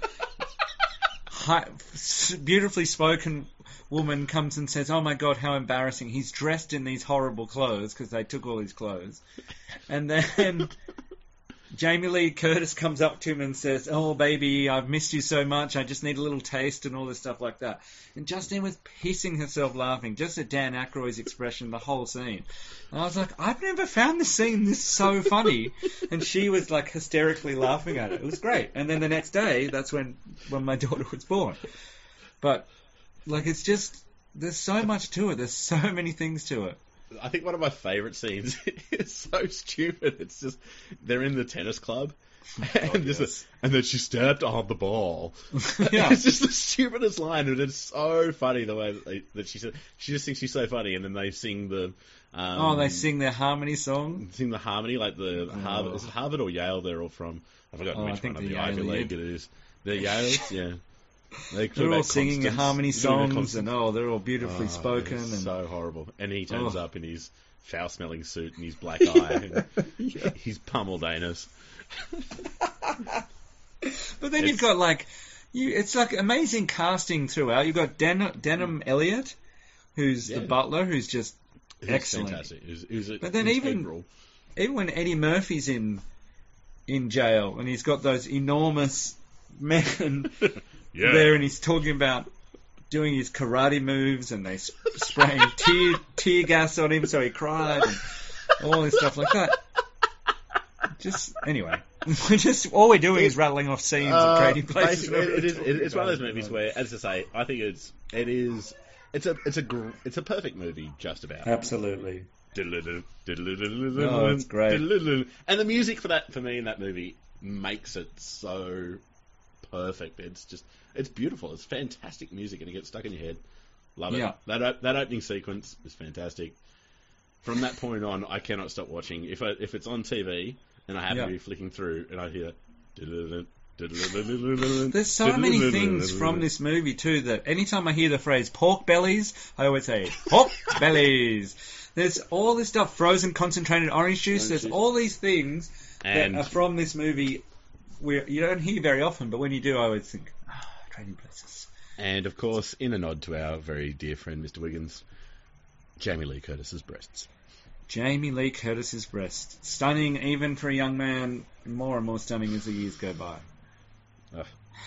high, beautifully spoken woman, comes and says, "Oh my God, how embarrassing! He's dressed in these horrible clothes because they took all his clothes." And then Jamie Lee Curtis comes up to him and says, "Oh, baby, I've missed you so much. I just need a little taste," and all this stuff like that. And Justine was pissing herself laughing just at Dan Aykroyd's expression the whole scene. And I was like, I've never found this scene this so funny. And she was like hysterically laughing at it. It was great. And then the next day, that's when, when my daughter was born. But, like, it's just, there's so much to it. There's so many things to it. I think one of my favourite scenes is so stupid. It's just, they're in the tennis club. And, Oh, just yes. and then she stepped on the ball. Yeah. It's just the stupidest line, and it's so funny the way that, they, that she said. She just thinks she's so funny, and then they sing the. Um, Oh, they sing their harmony song? sing the harmony, like the Oh. Harvard. Is it Harvard or Yale? They're all from. I've forgotten Oh, I which think one of the the Ivy Yale League lead. it is. They're Yales, yeah. They talk They're all about singing Constance, harmony doing a songs, Constance- and oh, they're all beautifully Oh, spoken. it's And so horrible. And he turns Oh. up in his foul-smelling suit and his black eye, and he's pummeled anus. But then you've It's- got like, you. It's like amazing casting throughout. You've got Den- Denham Elliott, who's Yeah. the butler, who's just He's excellent. fantastic. He's, he's a, But then even- integral. Even when Eddie Murphy's in in jail and he's got those enormous men Yeah. there, and he's talking about doing his karate moves, and they sp- spraying tear tear gas on him, so he cried, and all this stuff like that. Just anyway, we just all we're doing is rattling off scenes of Uh, Trading Places. basically, it is, it, it's one of those Talking movies about where, as I say, I think it's it is it's a it's a gr- it's a perfect movie, just about. Absolutely. Oh, it's great. And the music for that, for me, in that movie, makes it so perfect. It's just, it's beautiful. It's fantastic music, and it gets stuck in your head. Love it. Yeah. That that opening sequence is fantastic. From that point on, I cannot stop watching. If I, if it's on T V and I happen Yeah. to be flicking through and I hear. There's so many things from this movie too that anytime I hear the phrase pork bellies, I always say pork bellies. There's all this stuff, frozen concentrated orange juice. Orange There's juice. all these things And- that are from this movie. Where you don't hear very often, but when you do, I always think, ah, Trading Places. And of course, in a nod to our very dear friend Mister Wiggins, Jamie Lee Curtis's breasts. Jamie Lee Curtis's breast, stunning even for a young man, more and more stunning as the years go by. Ugh.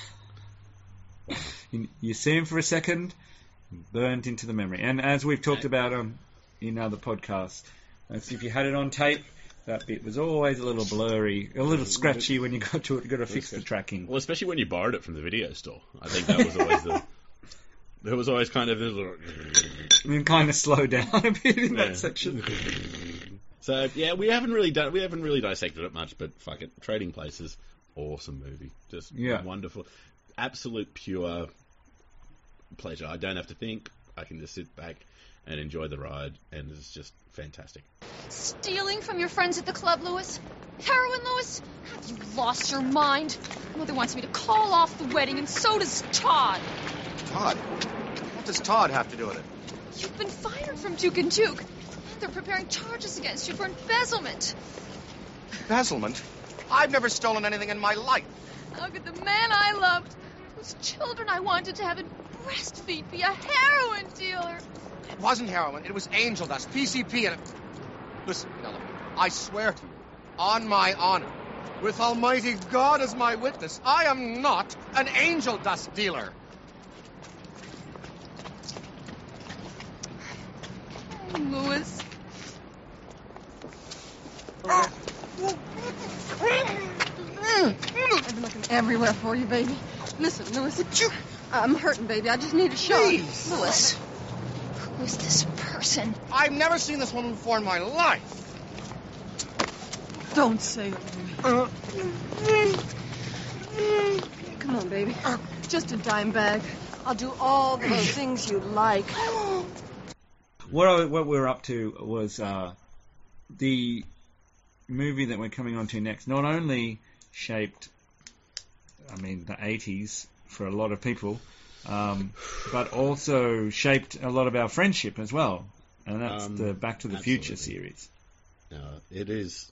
You, you see him for a second, burnt into the memory. And as we've talked about on in other podcasts, that's if you had it on tape, that bit was always a little blurry, a little scratchy when you got to it. You got to fix the tracking. Well, especially when you borrowed it from the video store. I think that was always the. There was always kind of this little. And then kind of slow down a bit in Yeah. that section. So yeah, we haven't really done. We haven't really dissected it much, but fuck it, Trading Places, awesome movie, just Yeah. wonderful, absolute pure pleasure. I don't have to think. I can just sit back and enjoy the ride, and it's just fantastic. Stealing from your friends at the club, Lewis? Heroin, Lewis? Have you lost your mind? Mother wants me to call off the wedding, and so does Todd. Todd? What does Todd have to do with it? You've been fired from Duke and Duke. They're preparing charges against you for embezzlement. Embezzlement? I've never stolen anything in my life. How could the man I loved, whose children I wanted to have and breastfeed, be a heroin dealer? It wasn't heroin. It was angel dust, P C P, and... Listen, Penelope, I swear to you, on my honor, with Almighty God as my witness, I am not an angel dust dealer. Oh, Lewis. I've been looking everywhere for you, baby. Listen, Lewis, I'm hurting, baby. I just need a shot. Please. Lewis, who is this person? I've never seen this woman before in my life. Don't say it, baby. Come on, baby. Just a dime bag. I'll do all those things you like. What I, what we're up to was uh, the movie that we're coming on to next. Not only shaped, I mean, the eighties for a lot of people, um, but also shaped a lot of our friendship as well. And that's Um, the Back to the absolutely. Future series. No, it is.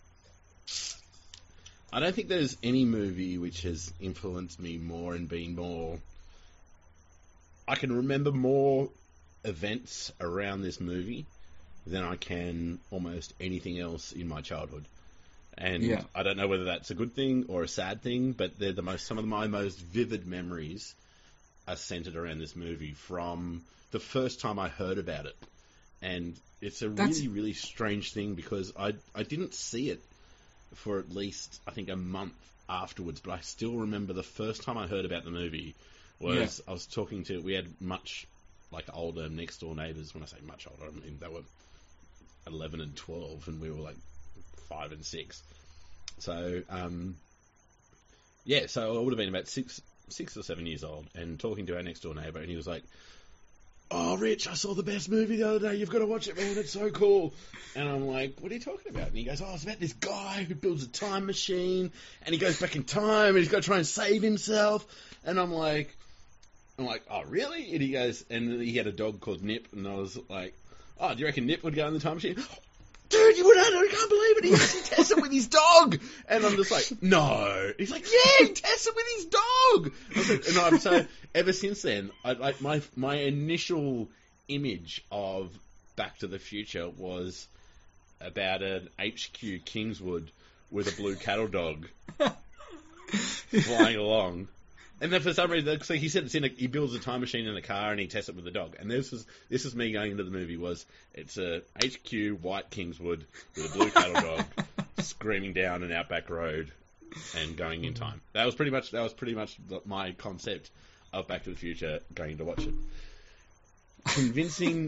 I don't think there's any movie which has influenced me more and been more. I can remember more events around this movie than I can almost anything else in my childhood. And Yeah. I don't know whether that's a good thing or a sad thing, but they're the most some of my most vivid memories are centered around this movie from the first time I heard about it. And it's a That's- really, really strange thing because I I didn't see it for at least, I think, a month afterwards, but I still remember the first time I heard about the movie was I was talking to, we had much, like, older next-door neighbours. When I say much older, I mean they were eleven and twelve, and we were, like, five and six. So, um, yeah, so I would have been about six, six or seven years old, and talking to our next-door neighbour, and he was like, "Oh, Rich, I saw the best movie the other day. You've got to watch it, man. It's so cool." And I'm like, "What are you talking about?" And he goes, "Oh, it's about this guy who builds a time machine, and he goes back in time, and he's got to try and save himself." And I'm like, I'm like, "Oh, really?" And he goes, and he had a dog called Nip, and I was like, "Oh, do you reckon Nip would go in the time machine?" "Dude, you would have, I can't believe it. He actually tests it with his dog." And I'm just like, "No." He's like, "Yeah, he tests it with his dog." I was like, and I'm so, ever since then, I, like my my initial image of Back to the Future was about an H Q Kingswood with a blue cattle dog flying along. And then for some reason, so he said it's in a, he builds a time machine in a car and he tests it with the dog. And this is this is me going into the movie was it's a H Q white Kingswood with a blue cattle dog screaming down an outback road and going in time. That was pretty much that was pretty much my concept of Back to the Future going to watch it. Convincing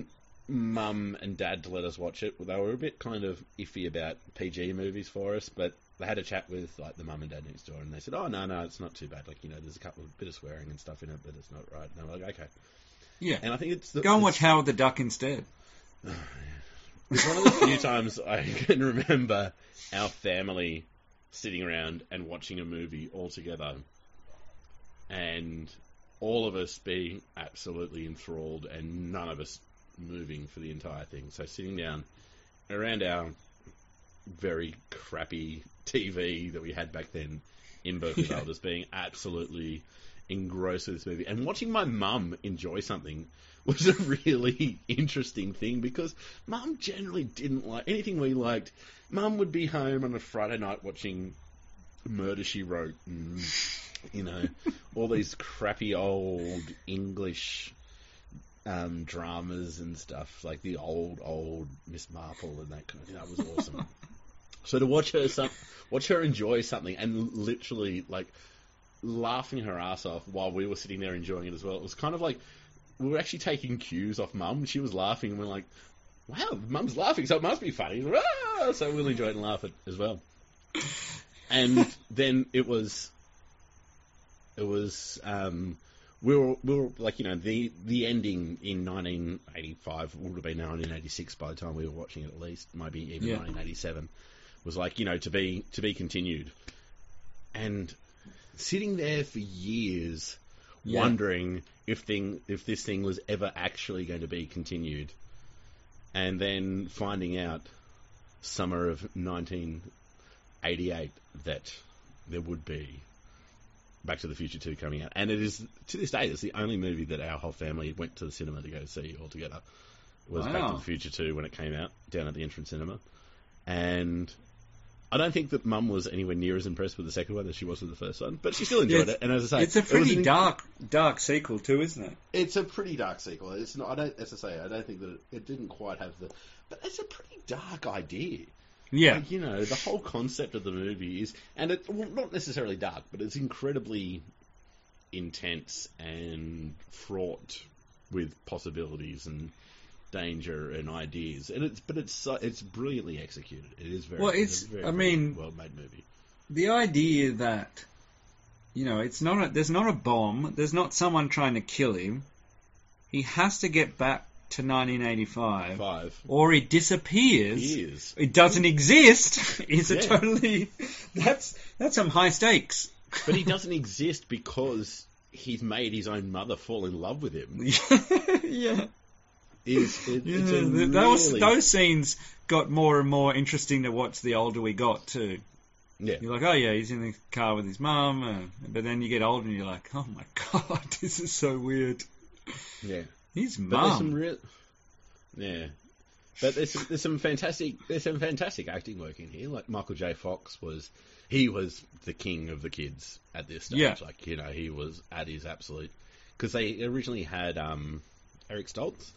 Mum and Dad to let us watch it. They were a bit kind of iffy about P G movies for us, but they had a chat with like the mum and dad next door, and they said, "Oh no, no, it's not too bad. Like you know, there's a couple of bit of swearing and stuff in it, but it's not right." And I'm like, "Okay." Yeah. And I think it's the, go and it's, watch Howard the Duck instead. Oh, yeah. It's one of the few times I can remember our family sitting around and watching a movie all together, and all of us being absolutely enthralled, and none of us moving for the entire thing. So sitting down around our very crappy T V that we had back then in Berkeley Vale, just being absolutely engrossed with this movie, and watching my mum enjoy something was a really interesting thing, because Mum generally didn't like anything we liked. Mum would be home on a Friday night watching Murder, She Wrote, and, you know, all these crappy old English um, dramas and stuff, like the old, old Miss Marple and that kind of thing. That was awesome. So to watch her some, watch her enjoy something and literally, like, laughing her ass off while we were sitting there enjoying it as well, it was kind of like we were actually taking cues off Mum. She was laughing, and we're like, wow, Mum's laughing, so it must be funny. Ah! So we'll enjoy it and laugh it as well. And then it was, it was, um, we were, we were like, you know, the the ending in nineteen eighty-five would have been nineteen eighty-six by the time we were watching it, at least, maybe even yeah. nineteen eighty-seven, was like, you know, to be to be continued. And sitting there for years, yeah. wondering if thing if this thing was ever actually going to be continued, and then finding out summer of nineteen eighty-eight that there would be Back to the Future two coming out, and it is to this day it's the only movie that our whole family went to the cinema to go see all together. Was wow. Back to the Future two when it came out down at the Entrance Cinema, and I don't think that Mum was anywhere near as impressed with the second one as she was with the first one, but she still enjoyed yeah, it. And as I say, it's a pretty it dark, dark sequel too, isn't it? It's a pretty dark sequel. It's not. I don't. As I say, I don't think that it, it didn't quite have the. But it's a pretty dark idea. Yeah. Like, you know, the whole concept of the movie is, and it well, not necessarily dark, but it's incredibly intense and fraught with possibilities and danger and ideas, and it's but it's uh, it's brilliantly executed. It is very well. It's, it's very, I mean, well made movie. The idea that, you know, it's not a, there's not a bomb. There's not someone trying to kill him. He has to get back to nineteen eighty-five, Five. or he disappears. He is. It doesn't exist. It's yeah. a totally that's that's some high stakes. But he doesn't exist because he's made his own mother fall in love with him. yeah. Is it, yeah, it's a really... those those scenes got more and more interesting to watch the older we got too. Yeah, you're like, oh yeah, he's in the car with his mum, uh, but then you get older and you're like, oh my god, this is so weird. Yeah, his but there's some mum. real... Yeah, but there's some, there's some fantastic there's some fantastic acting work in here. Like Michael J. Fox was he was the king of the kids at this stage. Yeah. Like you know he was at his absolute because they originally had um, Eric Stoltz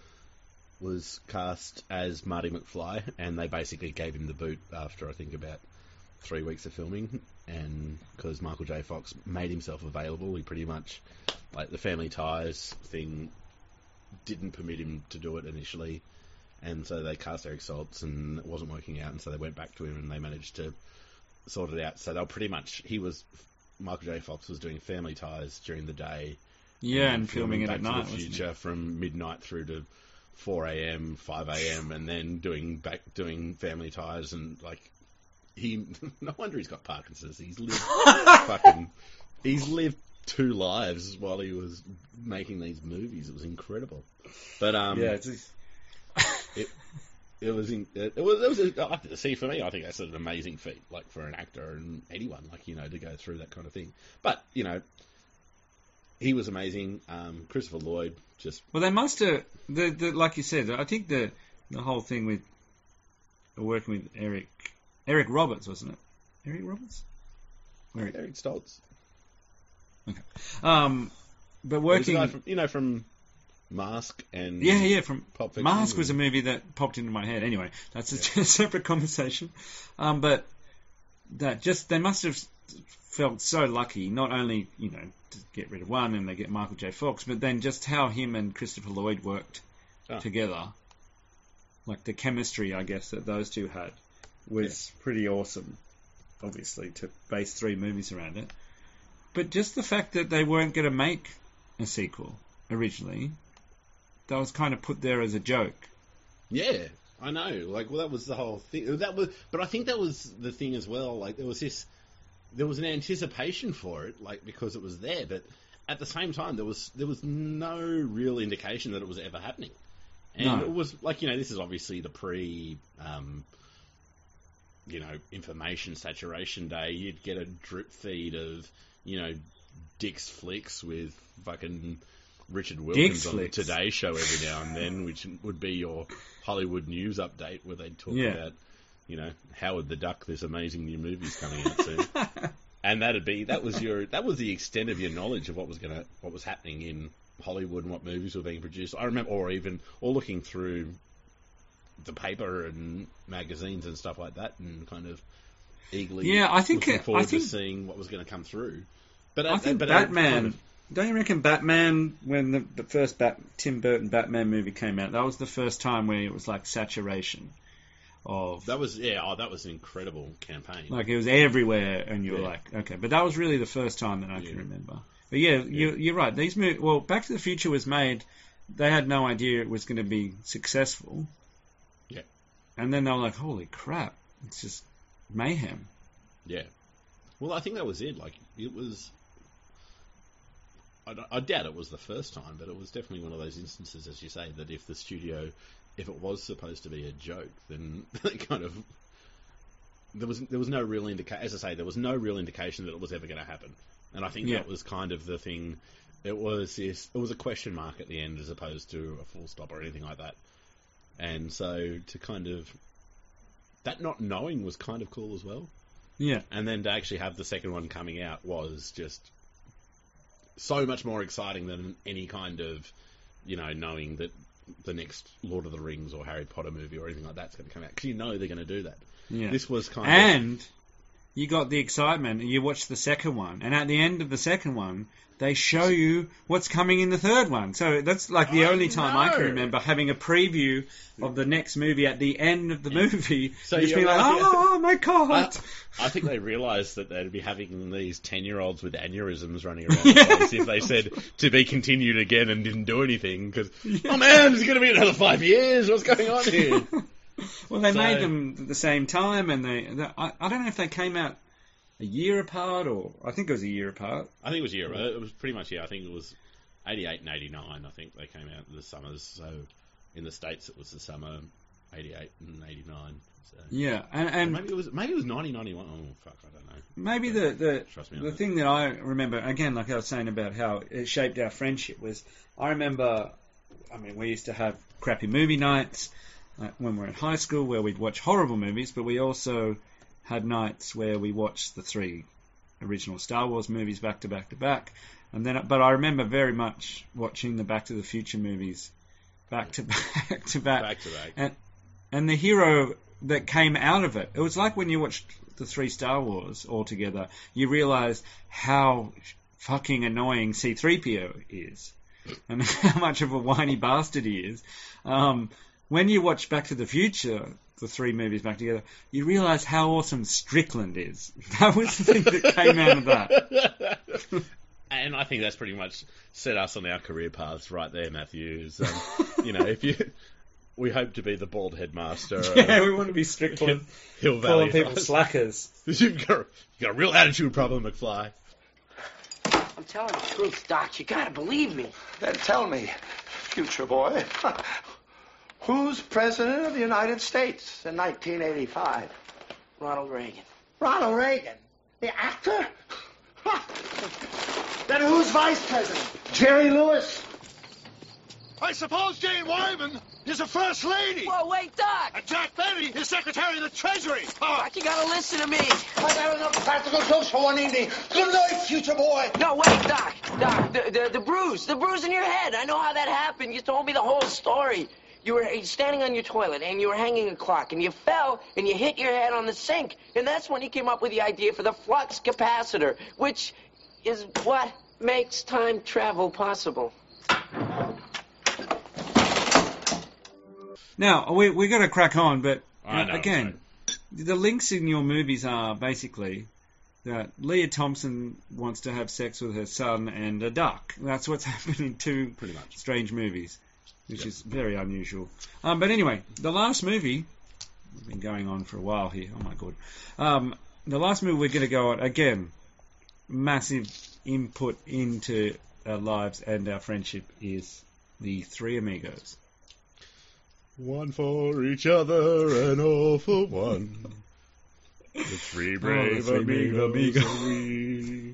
was cast as Marty McFly, and they basically gave him the boot after I think about three weeks of filming, and because Michael J. Fox made himself available, he pretty much, like the Family Ties thing didn't permit him to do it initially, and so they cast Eric Stoltz, and it wasn't working out, and so they went back to him, and they managed to sort it out. So they were pretty much, he was, Michael J. Fox was doing Family Ties during the day, yeah, and, and filming, filming it Back at to night, the Future from midnight through to four a.m., five a.m., and then doing back doing Family Ties, and like he, no wonder he's got Parkinson's. He's lived fucking, he's lived two lives while he was making these movies. It was incredible, but um, yeah, it's just... it it was in, it, it was it was a, see for me. I think that's an amazing feat, like for an actor and anyone, like you know, to go through that kind of thing. But you know. He was amazing. Um, Christopher Lloyd just... Well, they must have... The, the, like you said, I think the the whole thing with working with Eric... Eric Roberts, wasn't it? Eric Roberts? Eric, Eric Stoltz. Okay. Um, but working... From, you know, from Mask and... Yeah, yeah, from... Pulp Fiction. Mask was a movie that popped into my head. Anyway, that's a yeah. separate conversation. Um, but that just... They must have felt so lucky, not only, you know... to get rid of one and they get Michael J. Fox, but then just how him and Christopher Lloyd worked oh. together like the chemistry, I guess, that those two had was yeah. pretty awesome, obviously, to base three movies around it. But just the fact that they weren't going to make a sequel originally, that was kind of put there as a joke. Yeah, I know. Like, well, that was the whole thing. That was, but I think that was the thing as well. Like, there was this, there was an anticipation for it, like, because it was there. But at the same time, there was there was no real indication that it was ever happening. And no. It was like, you know, this is obviously the pre, um, you know, information saturation day. You'd get a drip feed of, you know, Dick's Flicks with fucking Richard Wilkins Dick's on Flicks. The Today Show every now and then, which would be your Hollywood news update where they'd talk yeah. about, you know, Howard the Duck, this amazing new movie's coming out soon. And that'd be, that was your, that was the extent of your knowledge of what was gonna, what was happening in Hollywood and what movies were being produced. I remember, or even, or looking through the paper and magazines and stuff like that and kind of eagerly yeah, I think looking it, forward I think, to seeing what was going to come through. But I I, think but Batman. Kind of, don't you reckon Batman, when the, the first Bat, Tim Burton Batman movie came out, that was the first time where it was like saturation of that was yeah, oh, that was an incredible campaign. Like it was everywhere, and you were yeah. like, okay, but that was really the first time that I yeah. can remember. But yeah, yeah. You, you're right. These movies, well, Back to the Future was made. They had no idea it was going to be successful. Yeah, and then they were like, holy crap, it's just mayhem. Yeah. Well, I think that was it. Like, it was... I, I doubt it was the first time, but it was definitely one of those instances, as you say, that if the studio, if it was supposed to be a joke, then they kind of... There was there was no real indication... As I say, there was no real indication that it was ever going to happen. And I think yeah. that was kind of the thing... It was this, it was a question mark at the end as opposed to a full stop or anything like that. And so to kind of... That not knowing was kind of cool as well. Yeah. And then to actually have the second one coming out was just so much more exciting than any kind of, you know, knowing that the next Lord of the Rings or Harry Potter movie or anything like that's going to come out. Because you know they're going to do that. Yeah. This was kind and of... you got the excitement and you watch the second one. And at the end of the second one, they show you what's coming in the third one. So that's like the I only time know. I can remember having a preview of the next movie at the end of the movie. So just you're being like, right, yeah. oh, oh my God. I, I think they realised that they'd be having these ten-year-olds with aneurysms running around the place if they said to be continued again and didn't do anything. Because, yeah. oh man, it's going to be another five years. What's going on here? Well, they so, made them at the same time, and they, they I, I don't know if they came out a year apart, or I think it was a year apart. I think it was a year apart. It was pretty much, yeah, I think it was eighty-eight and eighty-nine, I think they came out in the summers. So in the States it was the summer, eighty-eight and eighty-nine. So. Yeah, and, and maybe it was maybe it was nineteen ninety-one. Oh, fuck, I don't know. Maybe but the, the, the that. thing that I remember, again, like I was saying about how it shaped our friendship, was I remember, I mean, we used to have crappy movie nights uh, when we were in high school where we'd watch horrible movies, but we also had nights where we watched the three original Star Wars movies back to back to back, and then. But I remember very much watching the Back to the Future movies back to back to back, back to back, and and the hero that came out of it. It was like when you watched the three Star Wars all together, you realised how fucking annoying C three P O is, and how much of a whiny bastard he is. Um, when you watch Back to the Future, the three movies back together, you realise how awesome Strickland is. That was the thing that came out of that. And I think that's pretty much set us on our career paths right there, Matthews. Um, you know, if you, we hope to be the bald headmaster. Yeah, uh, we want to be Strickland. Hill Valley. Calling people slackers. You've got, a, you've got a real attitude problem, McFly. I'm telling the truth, Doc. You gotta believe me. Then tell me, future boy. Who's president of the United States in nineteen eighty-five? Ronald Reagan. Ronald Reagan? The actor? Then who's vice president? Jerry Lewis? I suppose Jane Wyman is a first lady. Whoa, wait, Doc! And Jack Benny is secretary of the Treasury. Oh. Doc, you gotta listen to me. I got enough practical jokes for one evening. Good night, future boy. No, wait, Doc. Doc, the, the, the bruise. The bruise in your head. I know how that happened. You told me the whole story. You were standing on your toilet, and you were hanging a clock, and you fell, and you hit your head on the sink. And that's when you came up with the idea for the flux capacitor, which is what makes time travel possible. Now, we, we're going to crack on, but I uh, know, again, the links in your movies are basically that Leah Thompson wants to have sex with her son and a duck. That's what's happened in two Pretty much. strange movies, which Yep. is very unusual. Um, but anyway, the last movie, we've been going on for a while here, oh my god. Um, the last movie we're going to go on, again, massive input into our lives and our friendship is The Three Amigos. One for each other and all for one. The three brave three brave amigos. amigos.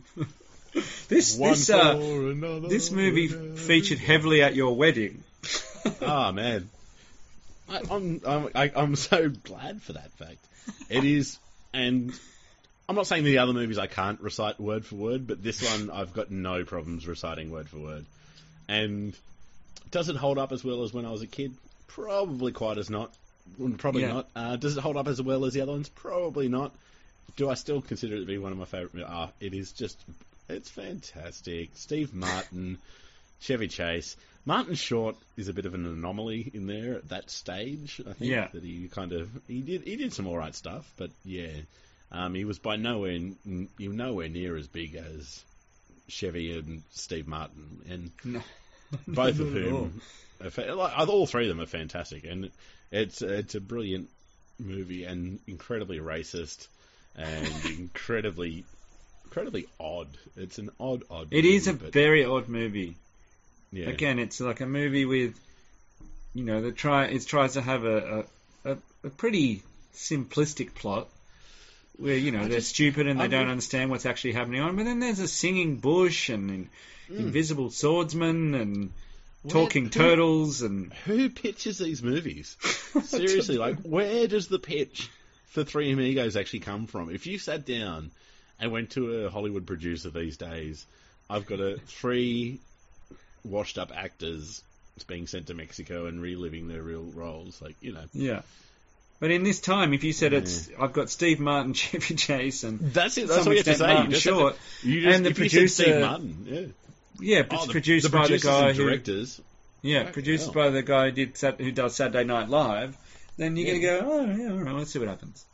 This One this uh, for another. this movie featured heavily at your wedding. Ah, man. I, I'm, I'm, I, I'm so glad for that fact. It is, and I'm not saying the other movies I can't recite word for word, but this one I've got no problems reciting word for word. And does it hold up as well as when I was a kid? Probably quite as not. Probably Yeah. not. Uh, does it hold up as well as the other ones? Probably not. Do I still consider it to be one of my favourite? Ah, it is just, it's fantastic. Steve Martin, Chevy Chase. Martin Short is a bit of an anomaly in there at that stage. I think Yeah. that he kind of he did he did some alright stuff, but yeah, um, he was by nowhere n- he was nowhere near as big as Chevy and Steve Martin, and No. both of Not at all. whom, are fa- like, all three of them are fantastic, and it's it's a brilliant movie and incredibly racist and incredibly incredibly odd. It's an odd odd. It movie, is a but, very odd movie. yeah. Again, it's like a movie with, you know, the try it tries to have a a, a, a pretty simplistic plot where, you know, I they're just- stupid and they I'm don't not- understand what's actually happening on. But then there's a singing bush and an Mm. invisible swordsman and Where- talking who- turtles and Who pitches these movies? Seriously, like, where does the pitch for Three Amigos actually come from? If you sat down and went to a Hollywood producer these days, I've got a three washed-up actors being sent to Mexico and reliving their real roles, like, you know. yeah. But in this time, if you said Yeah. it's, I've got Steve Martin, Chevy Chase, and That's it. to That's some all you have to extent say. You Martin just have Short, to- you just- and the if you said producer, Steve Martin, yeah. yeah, it's Oh, the- produced the by the producers guy and who directors. Yeah, Fucking produced hell. by the guy who did Sat- who does Saturday Night Live. Then you're Yeah. gonna go, oh yeah, all right, let's see what happens.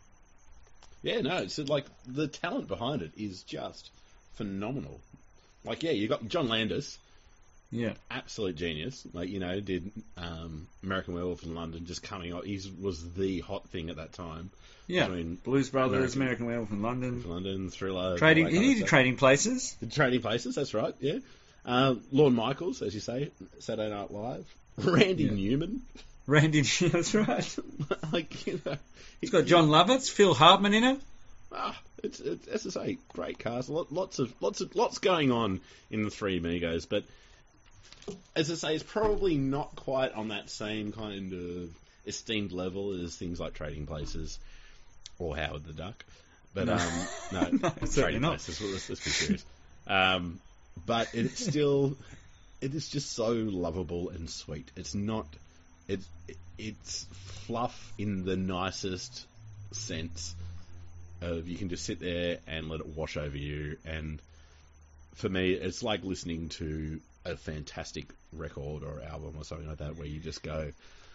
Yeah, no, it's like the talent behind it is just phenomenal. Like, yeah, you got John Landis, Yeah, absolute genius. Like, you know, did um, American Werewolf in London just coming up. He was the hot thing at that time. yeah. Between Blues Brothers, American- American Werewolf in London, London, Thriller, Trading. all that He kind of did stuff. Trading Places. The Trading Places, that's right, yeah. Uh, Lorne Michaels, as you say, Saturday Night Live. Randy Yeah. Newman. Randy, that's right. Like, you know. It's got John Lovitz, Phil Hartman in it. Ah, it's, it's as I say, great cast. Lot, lots of lots of lots going on in the Three Amigos, but as I say, it's probably not quite on that same kind of esteemed level as things like Trading Places or Howard the Duck. But No. um, no, No, certainly Trading not. Places. Well, let's, let's be serious. Um, but it's still, it is just so lovable and sweet. It's not, it's it's fluff in the nicest sense of you can just sit there and let it wash over you. And for me, it's like listening to a fantastic record or album or something like that, where you just go,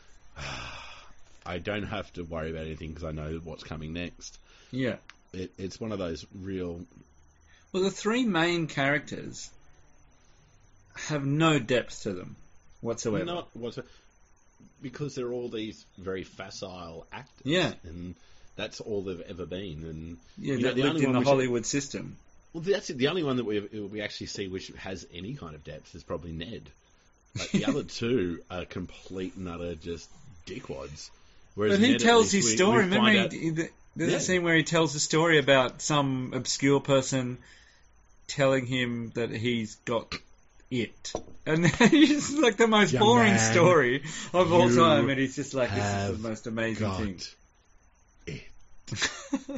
I don't have to worry about anything because I know what's coming next. Yeah. It, it's one of those real. Well, the three main characters have no depth to them whatsoever. Not what's because they're all these very facile actors. Yeah. And that's all they've ever been. And Yeah, you know, that the lived only in one the which- Hollywood system. Well, that's it. The only one that we we actually see which has any kind of depth is probably Ned. Like, the other two are complete and utter just dickwads. Whereas But he Ned, at tells least his we- story. we Remember, find he, out- he- there's Yeah. a scene where he tells a story about some obscure person telling him that he's got it. And it's like the most Young boring man, story of all you time. And he's just like, this is have the most amazing got thing. it.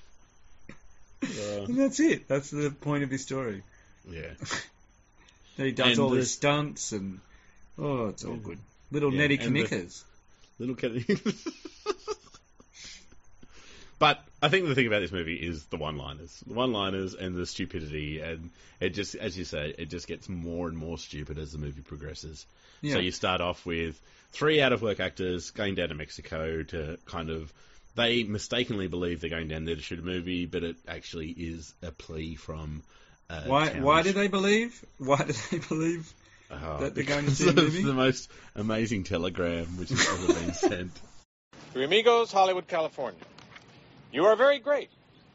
Uh, And that's it. That's the point of his story. yeah. That he does And all the- his stunts and, oh, it's all good. Little Yeah, Nettie and the- Knickers. Little Kenny. But I think the thing about this movie is the one-liners. The one-liners and the stupidity, and it just, as you say, it just gets more and more stupid as the movie progresses. Yeah. So you start off with three out-of-work actors going down to Mexico to kind of... They mistakenly believe they're going down there to shoot a movie, but it actually is a plea from... Uh, why? towns. Why do they believe? Why do they believe oh, that they're going to see a it's movie? the most amazing telegram which has ever been sent. Three Amigos, Hollywood, California. You are very great.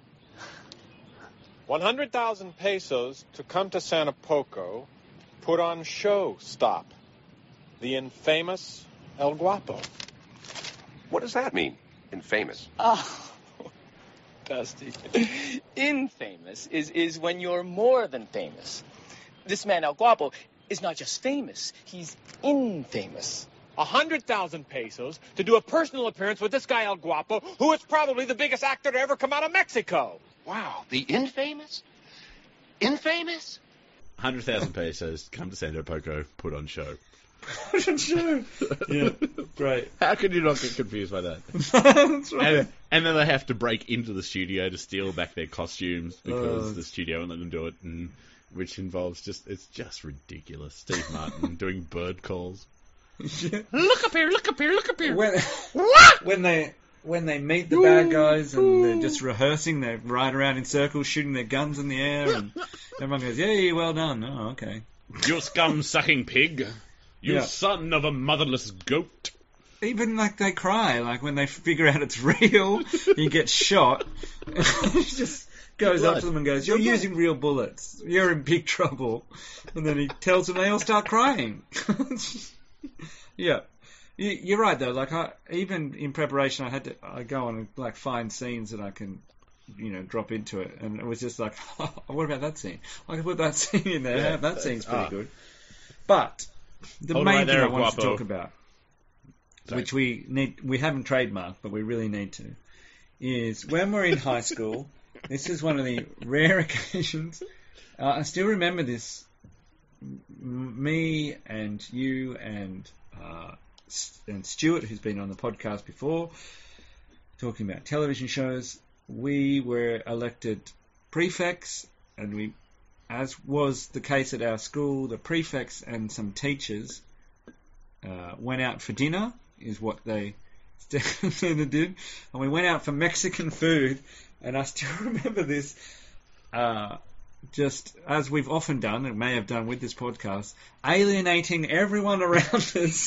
one hundred thousand pesos to come to Santa Poco, put on show stop. The infamous El Guapo. What does that mean, infamous? Oh, Dusty. Infamous is, is when you're more than famous. This man, El Guapo, is not just famous, he's infamous. A hundred thousand pesos to do a personal appearance with this guy El Guapo, who is probably the biggest actor to ever come out of Mexico. Wow, the infamous? Infamous? one hundred thousand pesos, come to Santa Poco, put on show. Put on show. Yeah, great. How could you not get confused by that? That's right. And, and then they have to break into the studio to steal back their costumes because Uh, the studio won't let them do it, and which involves just, it's just ridiculous. Steve Martin doing bird calls. Yeah. Look up here, look up here, look up here. When, What? when they when they meet the bad guys and they're just rehearsing, they ride around in circles shooting their guns in the air, and everyone goes, "Yay, well done." Oh, okay. You scum-sucking pig. You Yeah. son of a motherless goat. Even like they cry, like when they figure out it's real, he gets shot. He just goes Blood. up to them and goes, "You're Blood. using real bullets. You're in big trouble." And then he tells them, they all start crying. Yeah, you, you're right though. Like I, even in preparation, I had to I go on and like find scenes that I can, you know, drop into it, and it was just like, oh, what about that scene? I can put that scene in there. Yeah, that scene's pretty ah. good. But the Hold main right thing there, I wanted to Guapo. talk about, Sorry. which we need, we haven't trademarked, but we really need to, is when we're in high school. This is one of the rare occasions. Uh, I still remember this. M- me and you and uh, S- and Stuart, who's been on the podcast before, talking about television shows. We were elected prefects, and we, as was the case at our school, the prefects and some teachers uh, went out for dinner, is what they did, and we went out for Mexican food. And I still remember this, uh, just as we've often done, and may have done with this podcast, alienating everyone around us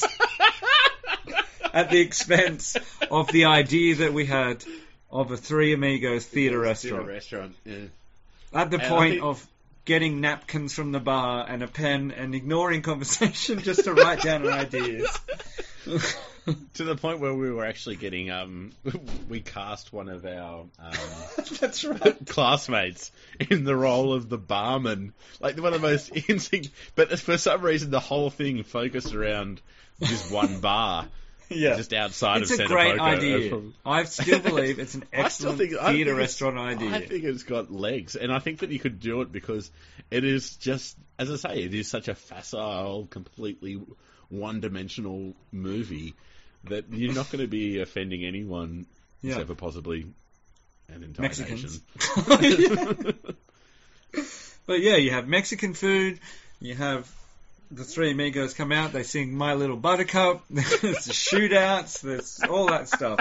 at the expense of the idea that we had of a Three Amigos theatre restaurant. Theatre restaurant, yeah. At the And I point think- of getting napkins from the bar and a pen and ignoring conversation just to write down our ideas. To the point where we were actually getting, um, we cast one of our um, That's right. classmates in the role of the barman, like one of the most insig- but for some reason the whole thing focused around this one bar, Yeah. just outside It's of a Santa great Poco. idea. From- I still believe it's an I still excellent think- I think theatre it's- restaurant idea. I think it's got legs, and I think that you could do it because it is just, as I say, it is such a facile, completely one-dimensional movie that you're not going to be offending anyone Yeah. except for possibly an entire Mexicans. nation. But yeah, you have Mexican food, you have the Three Amigos come out, they sing My Little Buttercup, there's shootouts, there's all that stuff.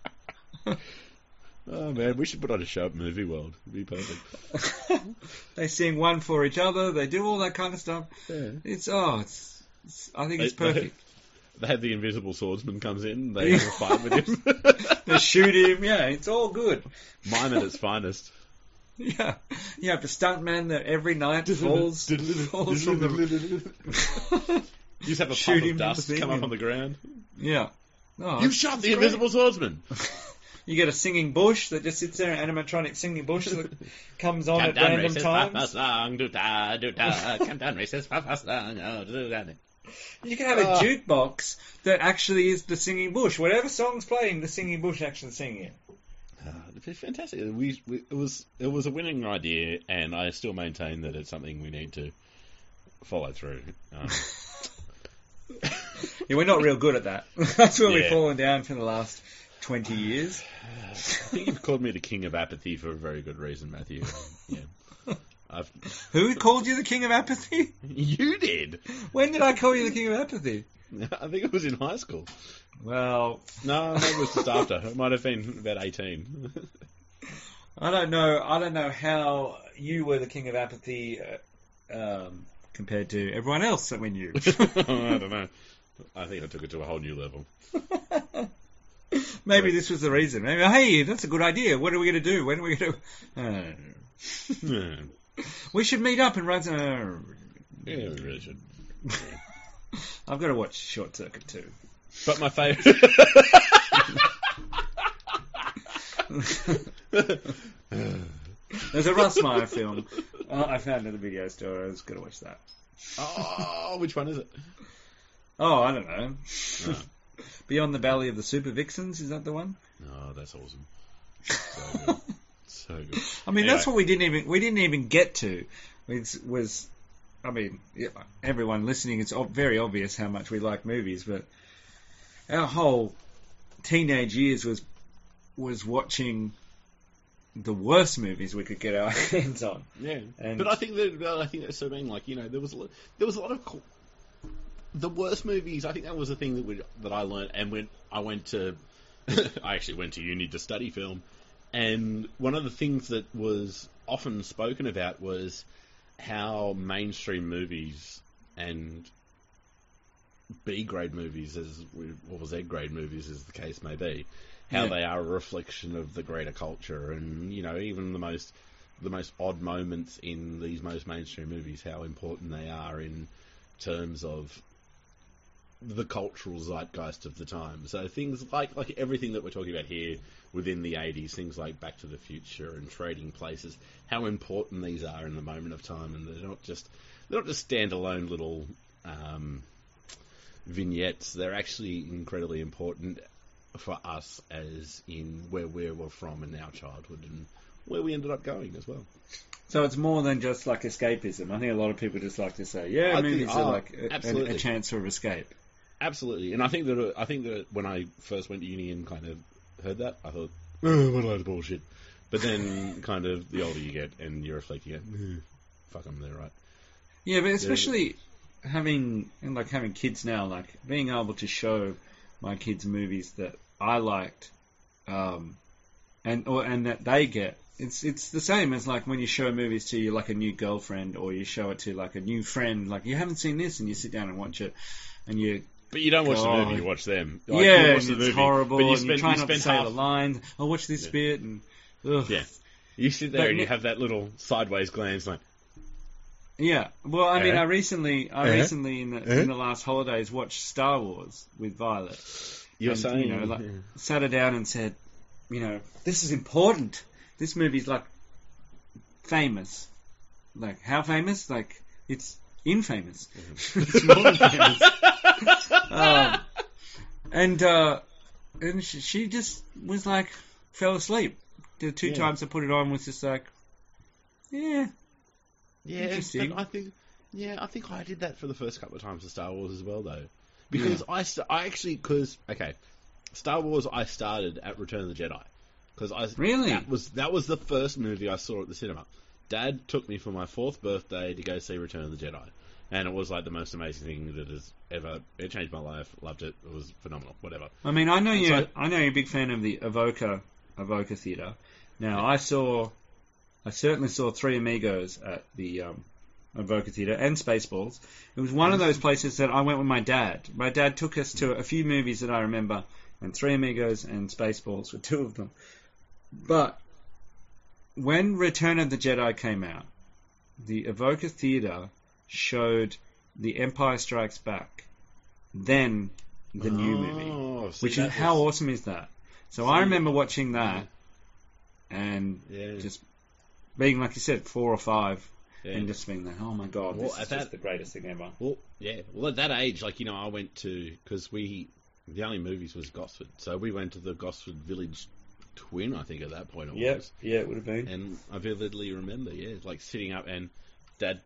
Oh man, we should put on a show at Movie World. It'd be perfect. They sing one for each other, they do all that kind of stuff. Yeah. It's, oh, it's, it's I think it's They- they- perfect. They have the Invisible Swordsman comes in, they have a fight with him. They shoot him, yeah, it's all good. Mime at its finest. Yeah, you have the stuntman that every night falls, falls from the... You just have a Shoot puff him of in dust the come thing up on the ground. Yeah. Oh, You it's- shot it's the great. Invisible Swordsman! You get a singing bush that just sits there, an animatronic singing bush that comes on at Countdown random races, times. fast long, do da, do da, countdown races, fast long, oh, do da. You can have a Oh. jukebox that actually is the singing bush. Whatever song's playing, the singing bush actually singing it. Uh, it's fantastic. We, we, it was it was a winning idea, and I still maintain that it's something we need to follow through. Um, Yeah, we're not real good at that. That's where we've Yeah. fallen down for the last twenty years. I think you've called me the king of apathy for a very good reason, Matthew. Yeah. I've... Who called you the king of apathy? You did. When did I call you the king of apathy? I think it was in high school. Well... No, maybe it was just after. It might have been about eighteen. I don't know. I don't know how you were the king of apathy uh, um, compared to everyone else that we knew. I don't know. I think I took it to a whole new level. Maybe this was the reason. Maybe, hey, that's a good idea. What are we going to do? When are we going to... Uh, we should meet up and run some... Uh, yeah, we really should. I've got to watch Short Circuit too. But my favourite... There's a Russ Meyer film. Oh, I found it at the video store. I was going to watch that. Oh, which one is it? Oh, I don't know. Oh. Beyond the Valley of the Super Vixens, is that the one? Oh, that's awesome. So good. So good. I mean, anyway. That's what we didn't even we didn't even get to. It was, I mean, everyone listening, it's very obvious how much we like movies, but our whole teenage years was was watching the worst movies we could get our hands on. Yeah, and but I think that I think that's so mean. Like, you know, there was a lot, there was a lot of cool, the worst movies. I think that was the thing that we, that I learned. And when I went to, I actually went to uni to study film, and one of the things that was often spoken about was how mainstream movies and B-grade movies, as or Z-grade movies, as the case may be, how yeah. they are a reflection of the greater culture, and you know, even the most the most odd moments in these most mainstream movies, how important they are in terms of the cultural zeitgeist of the time. So things like like everything that we're talking about here within the eighties, things like Back to the Future and Trading Places, how important these are in the moment of time, and they're not just they're not just standalone little um, vignettes. They're actually incredibly important for us, as in where we were from in our childhood and where we ended up going as well. So it's more than just like escapism. I think a lot of people just like to say, "Yeah, I movies think, are oh, like a, a, a chance for escape." Absolutely, and I think that I think that when I first went to uni and kind of heard that, I thought, "Oh, what a load of bullshit." But then, kind of, the older you get and you're reflecting, it, mm, fuck them, they're right. Yeah, but especially they're... having and like having kids now, like being able to show my kids movies that I liked, um, and or and that they get. It's it's the same as like when you show movies to you like a new girlfriend, or you show it to like a new friend. Like, you haven't seen this, and you sit down and watch it, and you. But you don't watch go, the movie; you watch them. Like, yeah, you watch and the it's movie, horrible. But you and spend, you try you not to spend say half... the lines. I'll watch this yeah. bit, and ugh. yeah, you sit there but and you ne- have that little sideways glance, like. Yeah, well, I mean, Uh-huh. I recently, I Uh-huh. recently in the Uh-huh. in the last holidays watched Star Wars with Violet. You're and, saying, you know, like, yeah. sat her down and said, you know, this is important. This movie's like famous. Like, how famous? Like, it's infamous. It's more than famous. um, and uh, and she, she just was like, fell asleep. The two Yeah. times I put it on was just like, yeah. Yeah, Interesting. but I think, yeah, I think I did that for the first couple of times for Star Wars as well, though, because Yeah. I, st- I actually, because okay, Star Wars, I started at Return of the Jedi, because I Really? that was that was the first movie I saw at the cinema. Dad took me for my fourth birthday to go see Return of the Jedi, and it was like the most amazing thing that has ever. It changed my life. Loved it. It was phenomenal. Whatever. I mean, I know And you. so- I know you're a big fan of the Avoca, Avoca Theatre. Now, I saw, I certainly saw Three Amigos at the um, Avoca Theatre and Spaceballs. It was one of those places that I went with my dad. My dad took us to a few movies that I remember, and Three Amigos and Spaceballs were two of them. But when Return of the Jedi came out, the Avoca Theatre showed The Empire Strikes Back, then the new movie. Oh, see, Which that is how was- awesome is that? So See, I remember watching that and Yeah. just being, like you said, four or five, Yeah. and just being like, oh my god, Well, this at is that- just the greatest thing ever. Well, yeah. Well, at that age, like, you know, I went to, because we, the only movies was Gosford, so we went to the Gosford Village Twin, I think at that point it Yep. was. Yeah, it would have been. And I vividly remember, yeah, like sitting up and Dad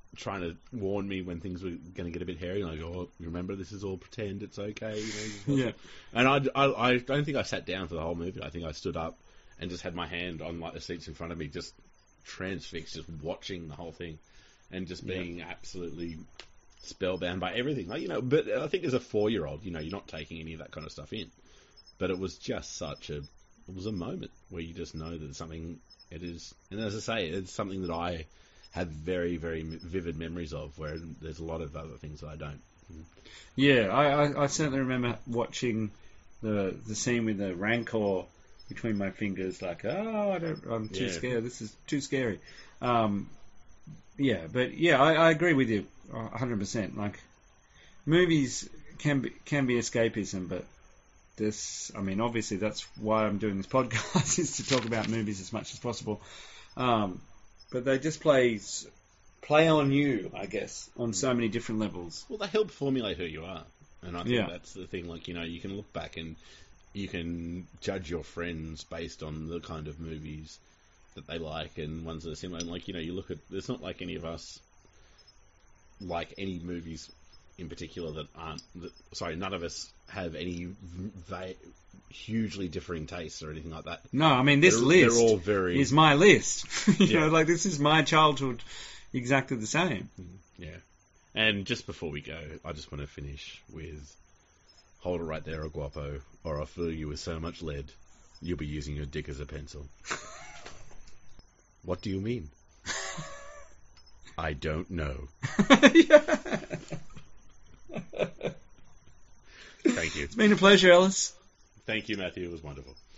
trying to warn me when things were going to get a bit hairy. And I go, oh, remember, this is all pretend. It's okay. You know, just watch Yeah. it. And I, I, I don't think I sat down for the whole movie. I think I stood up and just had my hand on like the seats in front of me, just transfixed, just watching the whole thing, and just being yeah. absolutely spellbound by everything. Like, you know, but I think as a four-year-old, you know, you're not taking any of that kind of stuff in. But it was just such a, it was a moment where you just know that something, it is, and as I say, it's something that I have very, very vivid memories of, where there's a lot of other things that I don't. Yeah, I, I, I certainly remember watching the the scene with the rancor between my fingers, like, oh, I don't, I'm too Yeah. scared, this is too scary. Um, yeah, but yeah, I, I agree with you one hundred percent. Like, movies can be, can be escapism, but this, I mean, obviously that's why I'm doing this podcast, is to talk about movies as much as possible. Um, but they just play, play on you, I guess, on so many different levels. Well, they help formulate who you are. And I think Yeah. that's the thing, like, you know, you can look back and you can judge your friends based on the kind of movies that they like and ones that are similar. And, like, you know, you look at, it's not like any of us like any movies in particular that aren't, that, sorry, none of us have any va- hugely differing tastes or anything like that. No, I mean, this they're, list they're all very, is my list. you Yeah. know, like, this is my childhood exactly the same. yeah. And just before we go, I just want to finish with, hold it right there, a guapo, or I'll fill you with so much lead, you'll be using your dick as a pencil. What do you mean? I don't know. Thank you. It's been a pleasure, Ellis. Thank you, Matthew. It was wonderful.